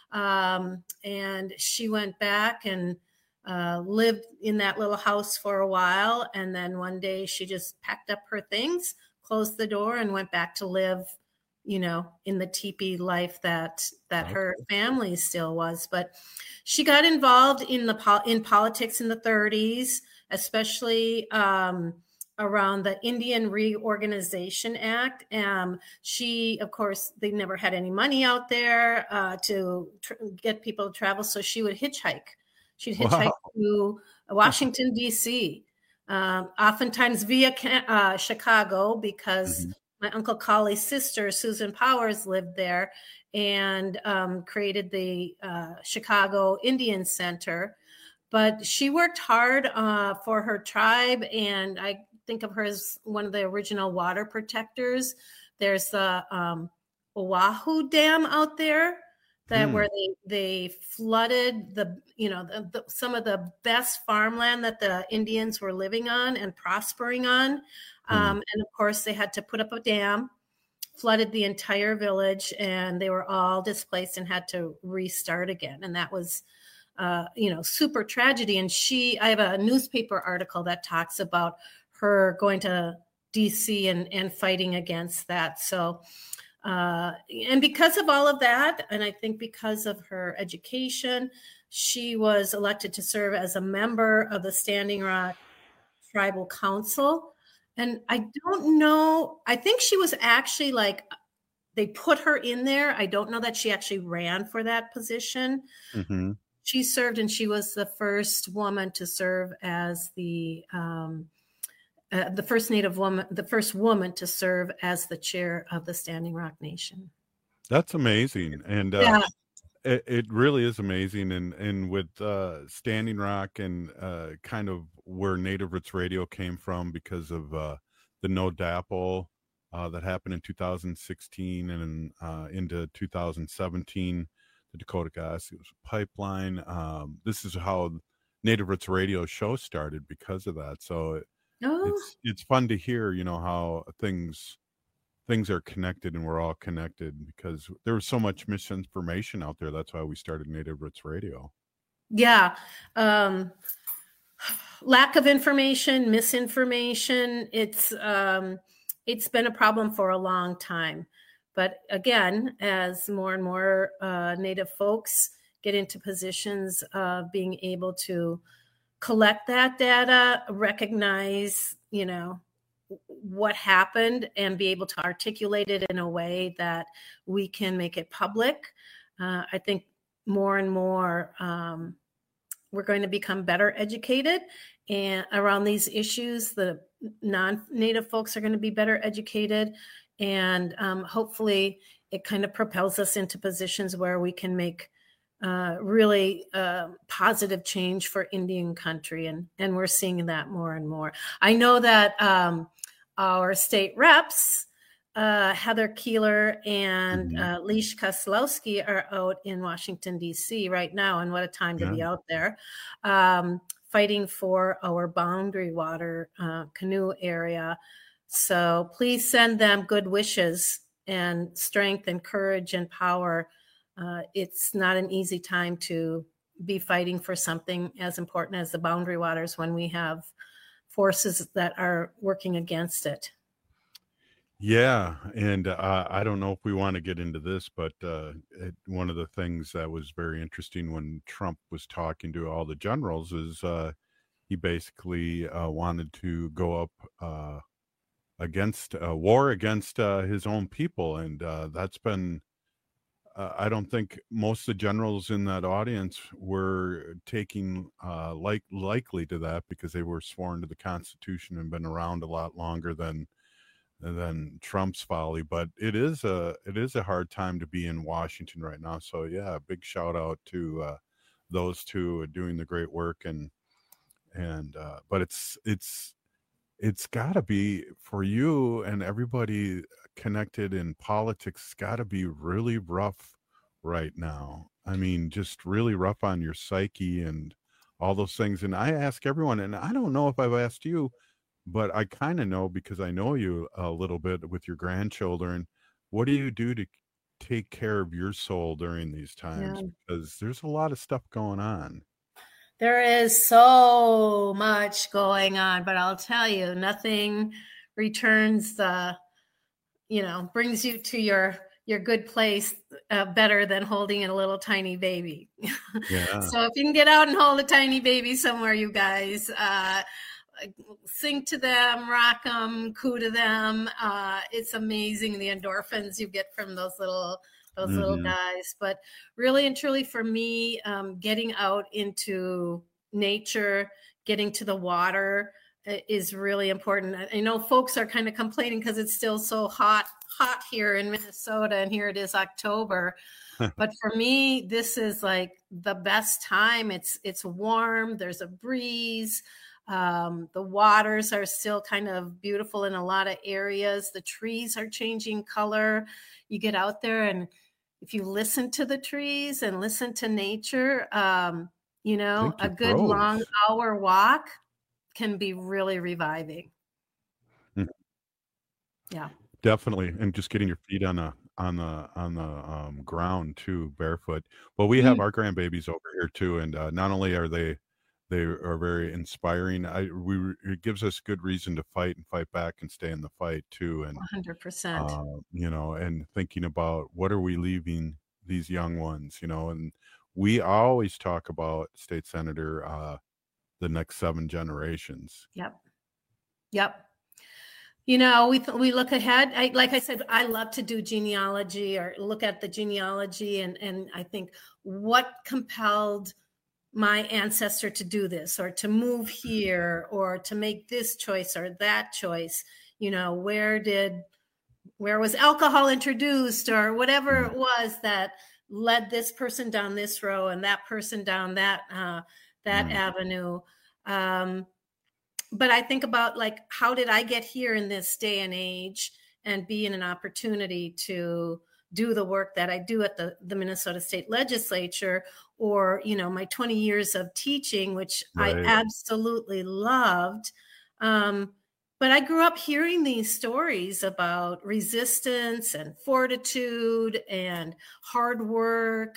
Um, and she went back and uh, lived in that little house for a while. And then one day she just packed up her things, closed the door, and went back to live, you know, in the teepee life that that her family still was. But she got involved in the pol- in politics in the thirties, especially um, around the Indian Reorganization Act. Um, she, of course, they never had any money out there uh, to tr- get people to travel, so she would hitchhike. She'd hitchhike Wow. to Washington, D C, um, oftentimes via Ca- uh, Chicago, because my Uncle Collie's sister, Susan Powers, lived there and um, created the uh, Chicago Indian Center. But she worked hard uh, for her tribe, and I think of her as one of the original water protectors. There's the um, Oahu Dam out there that Hmm. where they, they flooded the, you know, the, the, some of the best farmland that the Indians were living on and prospering on. Um, and of course, they had to put up a dam, flooded the entire village, and they were all displaced and had to restart again. And that was uh, you know, super tragedy. And she, I have a newspaper article that talks about her going to D C and, and fighting against that. So, uh, and because of all of that, and I think because of her education, she was elected to serve as a member of the Standing Rock Tribal Council. And I don't know, I think she was actually like, they put her in there. I don't know that she actually ran for that position. Mm-hmm. She served, and she was the first woman to serve as the um, uh, the first Native woman, the first woman to serve as the chair of the Standing Rock Nation. That's amazing. And uh, Yeah. it, it really is amazing. And, and with uh, Standing Rock and uh, kind of where Native Roots Radio came from because of uh, the No D A P O uh, that happened in two thousand sixteen and uh, into two thousand seventeen, the Dakota Gas Pipeline. Um, this is how Native Roots Radio show started because of that. So it, Oh. it's it's fun to hear, you know, how things things are connected, and we're all connected because there was so much misinformation out there. That's why we started Native Roots Radio. Yeah. Um, lack of information, misinformation. It's um, it's been a problem for a long time. But again, as more and more uh, Native folks get into positions of being able to collect that data, recognize, you know, what happened, and be able to articulate it in a way that we can make it public. Uh, I think more and more um, we're going to become better educated and around these issues. The non-Native folks are going to be better educated, and um, hopefully it kind of propels us into positions where we can make uh, really uh, positive change for Indian country. And, and we're seeing that more and more. I know that um, our state reps, uh, Heather Keeler and Mm-hmm. uh, Leish Koslowski, are out in Washington, D C right now. And what a time to be Yeah. out there, um, fighting for our boundary water uh, canoe area. So please send them good wishes and strength and courage and power. Uh, it's not an easy time to be fighting for something as important as the boundary waters when we have forces that are working against it. Yeah, and uh, I don't know if we want to get into this, but uh, it, one of the things that was very interesting when Trump was talking to all the generals is uh, he basically uh, wanted to go up uh, against uh, war against uh, his own people, and uh, that's been. Uh, I don't think most of the generals in that audience were taking uh, like likely to that because they were sworn to the Constitution and been around a lot longer than than Trump's folly. But it is a it is a hard time to be in Washington right now. So yeah, big shout out to uh, those two doing the great work. And and uh, but it's it's it's got to be for you and everybody connected in politics. It's got to be really rough right now. I mean, just really rough on your psyche and all those things. And I ask everyone, and I don't know if I've asked you, but I kind of know because I know you a little bit with your grandchildren. What do you do to take care of your soul during these times? Yeah. Because there's a lot of stuff going on. There is so much going on, but I'll tell you, nothing returns the, you know, brings you to your your good place uh, better than holding a little tiny baby. Yeah. So if you can get out and hold a tiny baby somewhere, you guys, uh, sing to them, rock them, coo to them. Uh, it's amazing the endorphins you get from those little those mm-hmm. little guys. But really and truly for me, um, getting out into nature, getting to the water is really important. I know folks are kind of complaining because it's still so hot, hot here in Minnesota, and here it is October. But for me, this is like the best time. It's it's warm. There's a breeze. Um, the waters are still kind of beautiful in a lot of areas. The trees are changing color. You get out there, and if you listen to the trees and listen to nature, um, you know, a good grows. long hour walk can be really reviving. Mhm. Yeah. Definitely. And just getting your feet on a on the on the um, ground too, barefoot. But we have our grandbabies over here too, and uh, not only are they they are very inspiring. I we it gives us good reason to fight and fight back and stay in the fight too. And one hundred percent. uh, you know, and thinking about what are we leaving these young ones, you know, and we always talk about, State Senator, uh, the next seven generations. Yep. Yep. You know, we we look ahead. I, like I said, I love to do genealogy or look at the genealogy, and and I think what compelled my ancestor to do this, or to move here, or to make this choice or that choice. You know, where did where was alcohol introduced, or whatever it was that led this person down this row and that person down that uh, that mm. avenue. Um, but I think about, like, how did I get here in this day and age and be in an opportunity to do the work that I do at the, the Minnesota State Legislature, or, you know, my twenty years of teaching, which right. I absolutely loved. Um, but I grew up hearing these stories about resistance and fortitude and hard work,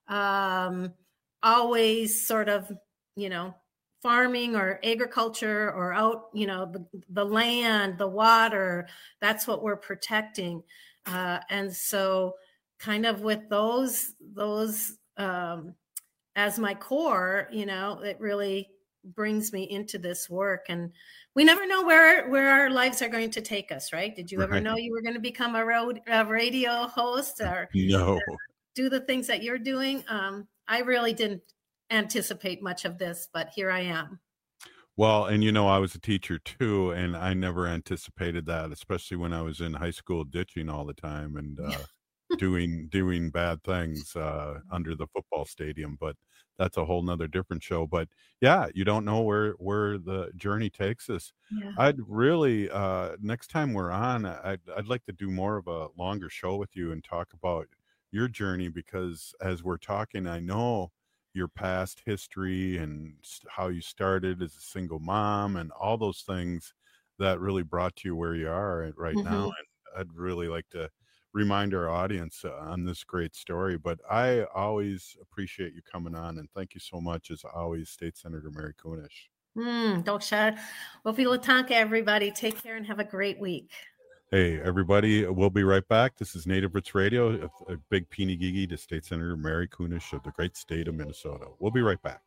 um, always sort of, you know, farming or agriculture, or out, you know, the, the land, the water, that's what we're protecting. Uh, and so kind of with those, those um, as my core, you know, it really brings me into this work. And we never know where, where our lives are going to take us, right? Did you right. ever know you were going to become a, road, a radio host, or no. do the things that you're doing? Um, I really didn't anticipate much of this, but here I am. Well, and you know, I was a teacher too, and I never anticipated that, especially when I was in high school ditching all the time and uh, doing doing bad things uh, under the football stadium. But that's a whole nother different show. But yeah, you don't know where where the journey takes us. Yeah. I'd really uh, next time we're on, I'd I'd like to do more of a longer show with you and talk about your journey, because as we're talking, I know your past history and how you started as a single mom and all those things that really brought you where you are right mm-hmm. now. And I'd really like to remind our audience on this great story. But I always appreciate you coming on, and thank you so much, as always, State Senator Mary Kunesh. Mm, Doksha. Wafilatanka, everybody. Take care and have a great week. Hey, everybody, we'll be right back. This is Native Roots Radio. A, a big Peenigigi to State Senator Mary Kunesh of the great state of Minnesota. We'll be right back.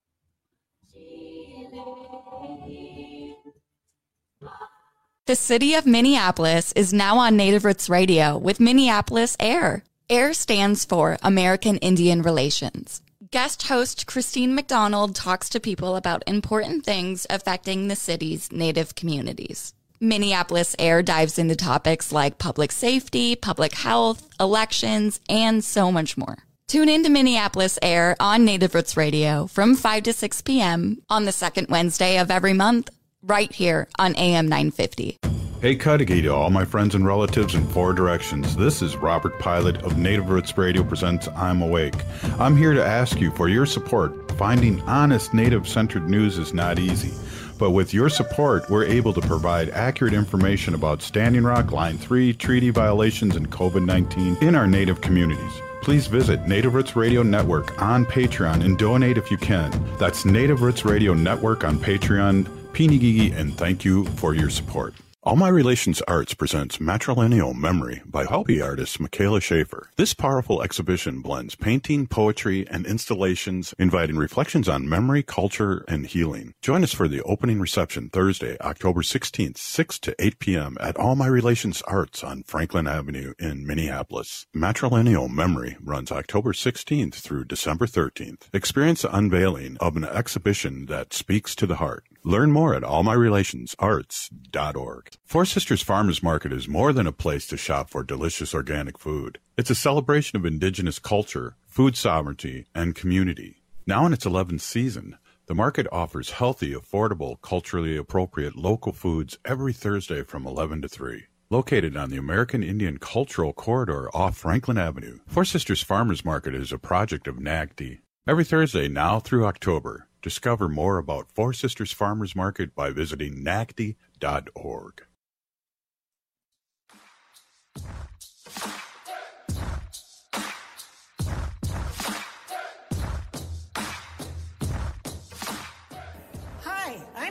The city of Minneapolis is now on Native Roots Radio with Minneapolis AIR. AIR stands for American Indian Relations. Guest host Christine McDonald talks to people about important things affecting the city's Native communities. Minneapolis AIR dives into topics like public safety, public health, elections, and so much more. Tune in to Minneapolis AIR on Native Roots Radio from five to six p.m. on the second Wednesday of every month, right here on A M nine fifty. Hey, Cudahy to all my friends and relatives in four directions. This is Robert Pilot of Native Roots Radio presents I'm Awake. I'm here to ask you for your support. Finding honest Native-centered news is not easy. But with your support, we're able to provide accurate information about Standing Rock, Line three, treaty violations, and COVID nineteen in our Native communities. Please visit Native Roots Radio Network on Patreon and donate if you can. That's Native Roots Radio Network on Patreon. Peenigigi, and thank you for your support. All My Relations Arts presents Matrilineal Memory by Hopi artist Michaela Schaefer. This powerful exhibition blends painting, poetry, and installations, inviting reflections on memory, culture, and healing. Join us for the opening reception Thursday, October sixteenth, six to eight p.m. at All My Relations Arts on Franklin Avenue in Minneapolis. Matrilineal Memory runs October sixteenth through December thirteenth. Experience the unveiling of an exhibition that speaks to the heart. Learn more at all my relations arts dot org. Four Sisters Farmers Market is more than a place to shop for delicious organic food. It's a celebration of indigenous culture, food sovereignty, and community. Now in its eleventh season, the market offers healthy, affordable, culturally appropriate local foods every Thursday from eleven to three. Located on the American Indian Cultural Corridor off Franklin Avenue, Four Sisters Farmers Market is a project of N A C D. Every Thursday now through October, discover more about Four Sisters Farmers Market by visiting N A C D dot org.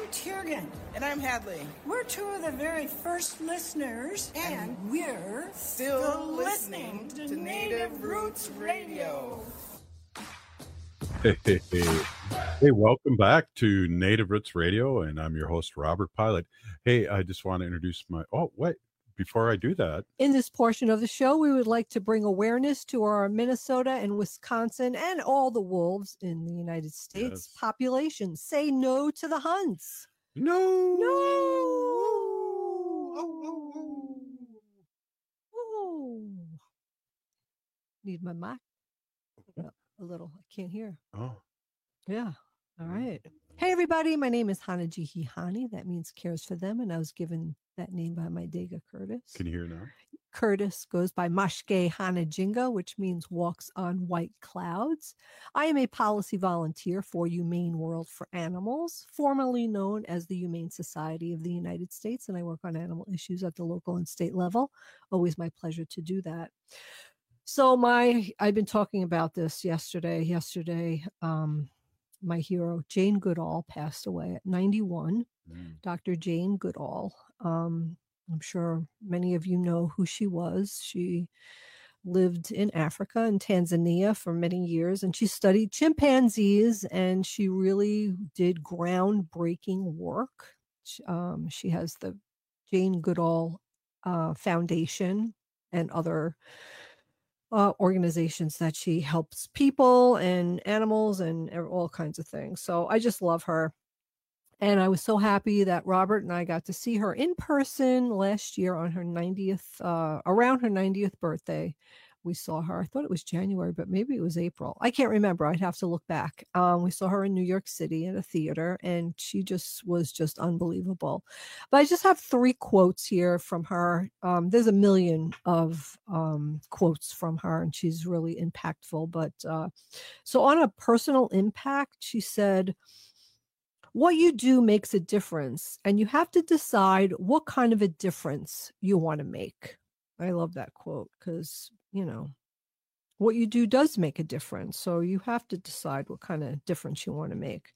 Tiergan. And I'm Hadley. We're two of the very first listeners, and, and we're still, still listening, listening to Native Roots Radio. Hey, hey, hey. Hey, welcome back to Native Roots Radio, and I'm your host, Robert Pilot. Hey, I just want to introduce my... Oh, wait. Before I do that, in this portion of the show, we would like to bring awareness to our Minnesota and Wisconsin and all the wolves in the United States yes. population. Say no to the hunts. No. No. Oh, oh, oh. Oh. Need my mic a little. I can't hear. Oh. Yeah. All right. Hey, everybody. My name is Hanajihi Hani. That means cares for them. And I was given that name by my Dega Curtis. Can you hear now? Curtis goes by Mashke Hanajinga, which means walks on white clouds. I am a policy volunteer for Humane World for Animals, formerly known as the Humane Society of the United States, and I work on animal issues at the local and state level. Always my pleasure to do that. So my, I've been talking about this yesterday. Yesterday, um, my hero, Jane Goodall, passed away at ninety-one. Mm. Doctor Jane Goodall. Um, I'm sure many of you know who she was. She lived in Africa and Tanzania for many years, and she studied chimpanzees, and she really did groundbreaking work. Um, she has the Jane Goodall uh, Foundation and other Uh, organizations that she helps people and animals and all kinds of things. So I just love her. And I was so happy that Robert and I got to see her in person last year on her ninetieth, uh, around her ninetieth birthday. We saw her. I thought it was January, but maybe it was April. I can't remember. I'd have to look back. Um, we saw her in New York City at a theater, and she just was just unbelievable. But I just have three quotes here from her. Um, there's a million of um, quotes from her, and she's really impactful. But uh, so on a personal impact, she said, what you do makes a difference, and you have to decide what kind of a difference you want to make. I love that quote because, you know, what you do does make a difference. So you have to decide what kind of difference you want to make.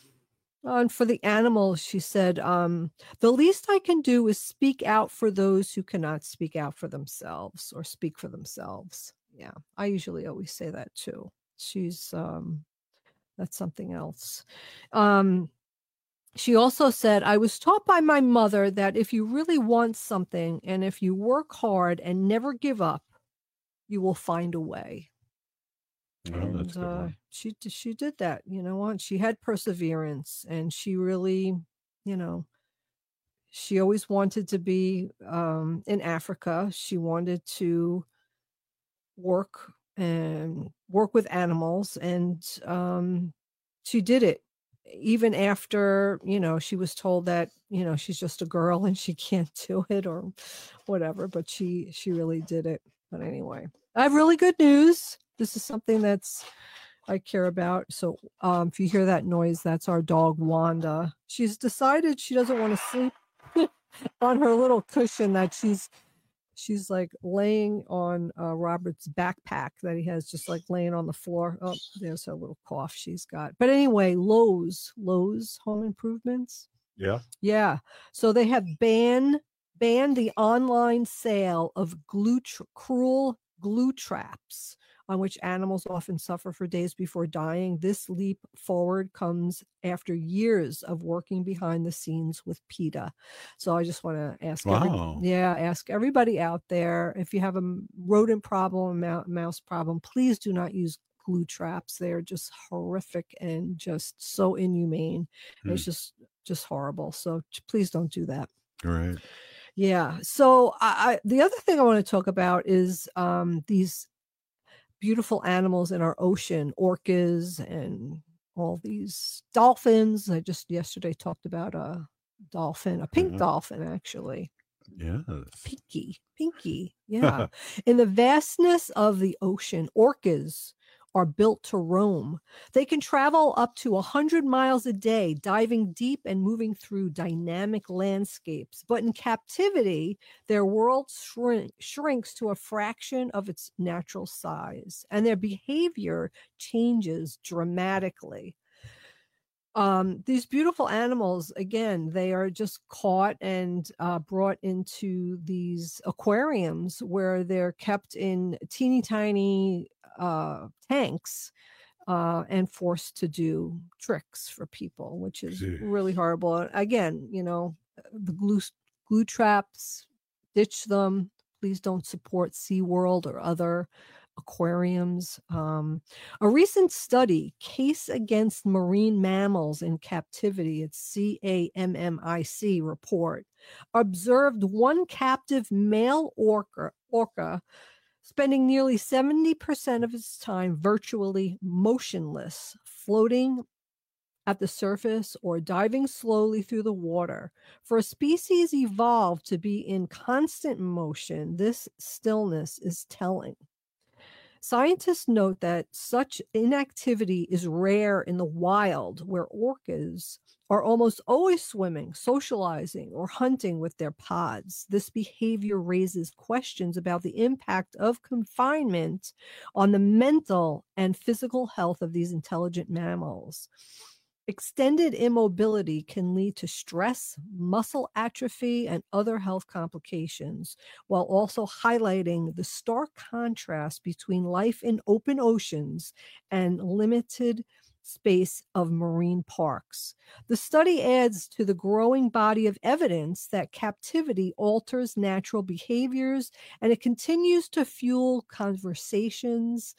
And for the animals, she said, um, the least I can do is speak out for those who cannot speak out for themselves or speak for themselves. Yeah, I usually always say that too. She's, um, that's something else. Um, She also said, I was taught by my mother that if you really want something and if you work hard and never give up, you will find a way. Oh, and that's good uh, she, she did that, you know what? She had perseverance, and she really, you know, she always wanted to be um, in Africa. She wanted to work and work with animals, and um, she did it. Even after, you know, she was told that, you know, she's just a girl and she can't do it or whatever, but she, she really did it. But anyway, I have really good news. This is something that's, I care about. So um, if you hear that noise, that's our dog, Wanda. She's decided she doesn't want to sleep on her little cushion that she's, she's like laying on uh, Robert's backpack that he has, just like laying on the floor. Oh, there's her little cough she's got. But anyway, Lowe's, Lowe's Home Improvements. Yeah. Yeah. So they have banned, banned the online sale of glue, tra- cruel glue traps on which animals often suffer for days before dying. This leap forward comes after years of working behind the scenes with PETA. So I just want to ask, wow. every, yeah, ask everybody out there, if you have a rodent problem, a mouse problem, please do not use glue traps. They're just horrific and just so inhumane. Hmm. It's just, just horrible. So please don't do that. All right. Yeah. So I, I, the other thing I want to talk about is um, these beautiful animals in our ocean, orcas and all these dolphins. I just yesterday talked about a dolphin, a pink uh-huh. dolphin, actually. Yeah. Pinky, pinky. Yeah. In the vastness of the ocean, orcas are built to roam. They can travel up to one hundred miles a day, diving deep and moving through dynamic landscapes. But in captivity, their world shrink, shrinks to a fraction of its natural size, and their behavior changes dramatically. Um, these beautiful animals, again, they are just caught and uh, brought into these aquariums where they're kept in teeny tiny uh, tanks uh, and forced to do tricks for people, which is Gee. really horrible. Again, you know, the glue glue traps, ditch them. Please don't support SeaWorld or other aquariums. Um, a recent study, Case Against Marine Mammals in Captivity, it's C A M M I C report, observed one captive male orca, orca spending nearly seventy percent of its time virtually motionless, floating at the surface or diving slowly through the water. For a species evolved to be in constant motion, this stillness is telling. Scientists note that such inactivity is rare in the wild, where orcas are almost always swimming, socializing, or hunting with their pods. This behavior raises questions about the impact of confinement on the mental and physical health of these intelligent mammals. Extended immobility can lead to stress, muscle atrophy, and other health complications, while also highlighting the stark contrast between life in open oceans and limited space of marine parks. The study adds to the growing body of evidence that captivity alters natural behaviors, and it continues to fuel conversations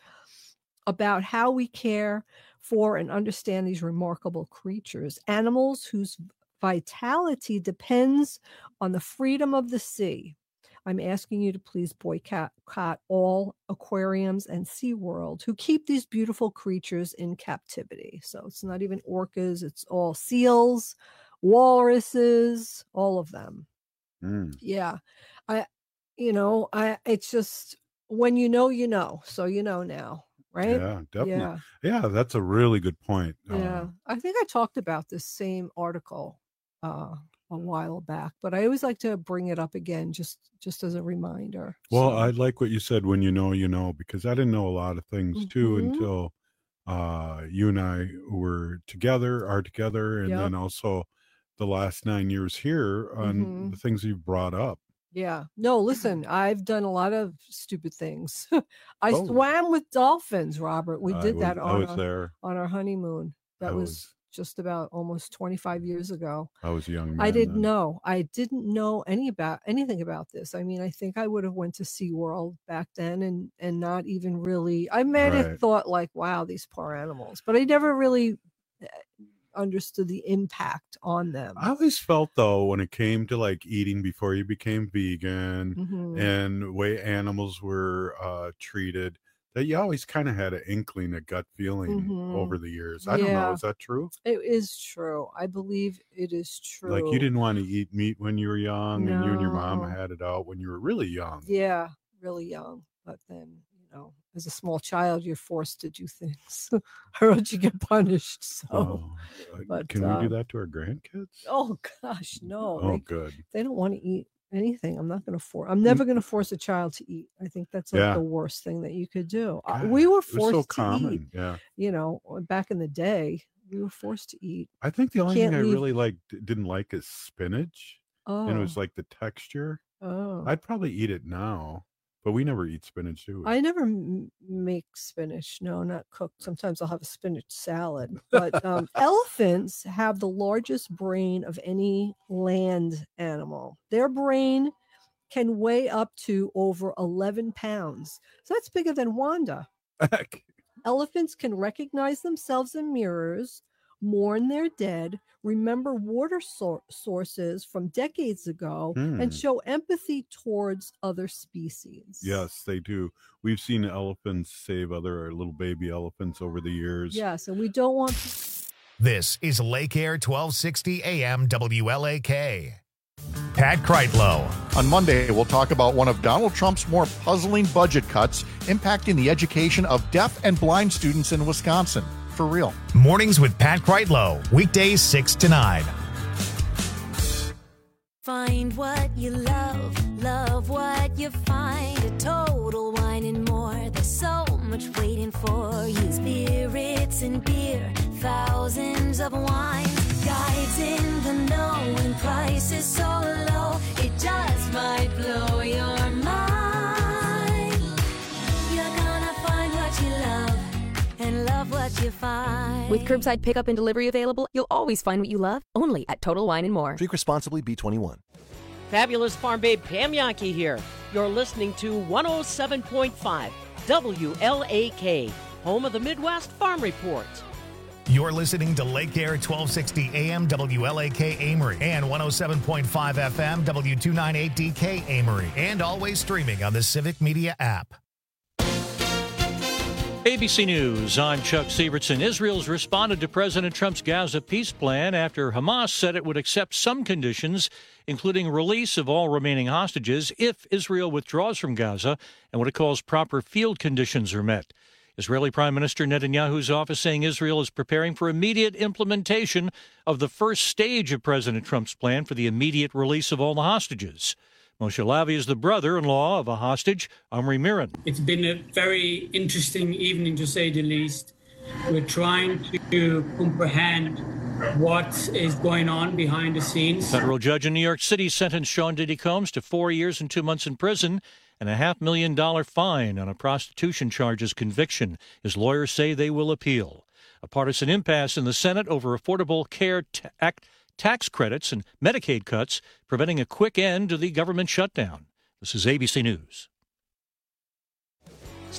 about how we care for and understand these remarkable creatures, animals whose vitality depends on the freedom of the sea. I'm asking you to please boycott all aquariums and SeaWorld who keep these beautiful creatures in captivity. So it's not even orcas, it's all seals, walruses, all of them. Mm. Yeah. I, you know, I, it's just when you know, you know, so you know now. Right? Yeah, definitely. Yeah. Yeah, that's a really good point. Yeah. Uh, I think I talked about this same article uh, a while back, but I always like to bring it up again just just as a reminder. well, So- I like what you said, when you know, you know, because I didn't know a lot of things too Mhm. until uh, you and I were together, are together, and Yep. then also the last nine years here on Mhm. the things you've brought up. Yeah. No, listen, I've done a lot of stupid things. I Oh. swam with dolphins, Robert. We I did was- that I on was our, there. on our honeymoon. That I was, was- just about almost twenty-five years ago. I was a young man. I didn't then. know. I didn't know any about anything about this. I mean, I think I would have went to SeaWorld back then and and not even really. I might have Right. thought like, wow, these poor animals, but I never really uh, understood the impact on them. I always felt though, when it came to like eating before you became vegan Mhm. and way animals were uh, treated, that you always kind of had an inkling, a gut feeling Mhm. over the years. I don't know. Yeah. Is that true? It is true. I believe it is true. Like you didn't want to eat meat when you were young, and you and your mom No. had it out when you were really young. Yeah, really young. But then, you know, as a small child, you're forced to do things, or else you get punished. So, Oh, uh, but can we uh, do that to our grandkids? Oh gosh, no. Oh, they, good. They don't want to eat anything. I'm not going to force. I'm never going to force a child to eat. I think that's like Yeah. the worst thing that you could do. Uh, God, we were it was forced so to common. eat. Yeah. You know, back in the day, we were forced to eat. I think the only Can't thing I leave- really like didn't like is spinach, and it Oh. was like the texture. Oh. I'd probably eat it now, but we never eat spinach, do we? I never m- make spinach. No, not cooked. Sometimes I'll have a spinach salad. But um, elephants have the largest brain of any land animal. Their brain can weigh up to over eleven pounds. So that's bigger than Wanda. Elephants can recognize themselves in mirrors, mourn their dead, remember water sor- sources from decades ago, Hmm. and show empathy towards other species. Yes, they do. We've seen elephants save other little baby elephants over the years. Yes, and we don't want. This is Lake Air twelve sixty A M W L A K. Pat Kreitlow. On Monday, we'll talk about one of Donald Trump's more puzzling budget cuts impacting the education of deaf and blind students in Wisconsin. For real. Mornings with Pat Kreitlow. Weekdays six to nine. Find what you love, love what you find. A Total Wine and More. There's so much waiting for you. Spirits and beer, thousands of unwind. Guides in the know when price is so low, it just might blow your mind. You're gonna find what you love and love what you find. With curbside pickup and delivery available, you'll always find what you love, only at Total Wine and More. Drink responsibly, B twenty-one. Fabulous Farm Babe Pam Yankee here. You're listening to one oh seven point five W L A K, home of the Midwest Farm Report. You're listening to Lake Air twelve sixty A M W L A K Amory and one oh seven point five F M W two ninety-eight D K Amory, and always streaming on the Civic Media app. A B C News, I'm Chuck Sievertson. Israel's responded to President Trump's Gaza peace plan after Hamas said it would accept some conditions, including release of all remaining hostages if Israel withdraws from Gaza and what it calls proper field conditions are met. Israeli Prime Minister Netanyahu's office saying Israel is preparing for immediate implementation of the first stage of President Trump's plan for the immediate release of all the hostages. Moshe Lavi is the brother-in-law of a hostage, Omri Miran. It's been a very interesting evening, to say the least. We're trying to comprehend what is going on behind the scenes. Federal judge in New York City sentenced Sean Diddy Combs to four years and two months in prison and a half million dollar fine on a prostitution charges conviction. His lawyers say they will appeal. A partisan impasse in the Senate over Affordable Care Act tax credits and Medicaid cuts, preventing a quick end to the government shutdown. This is A B C News.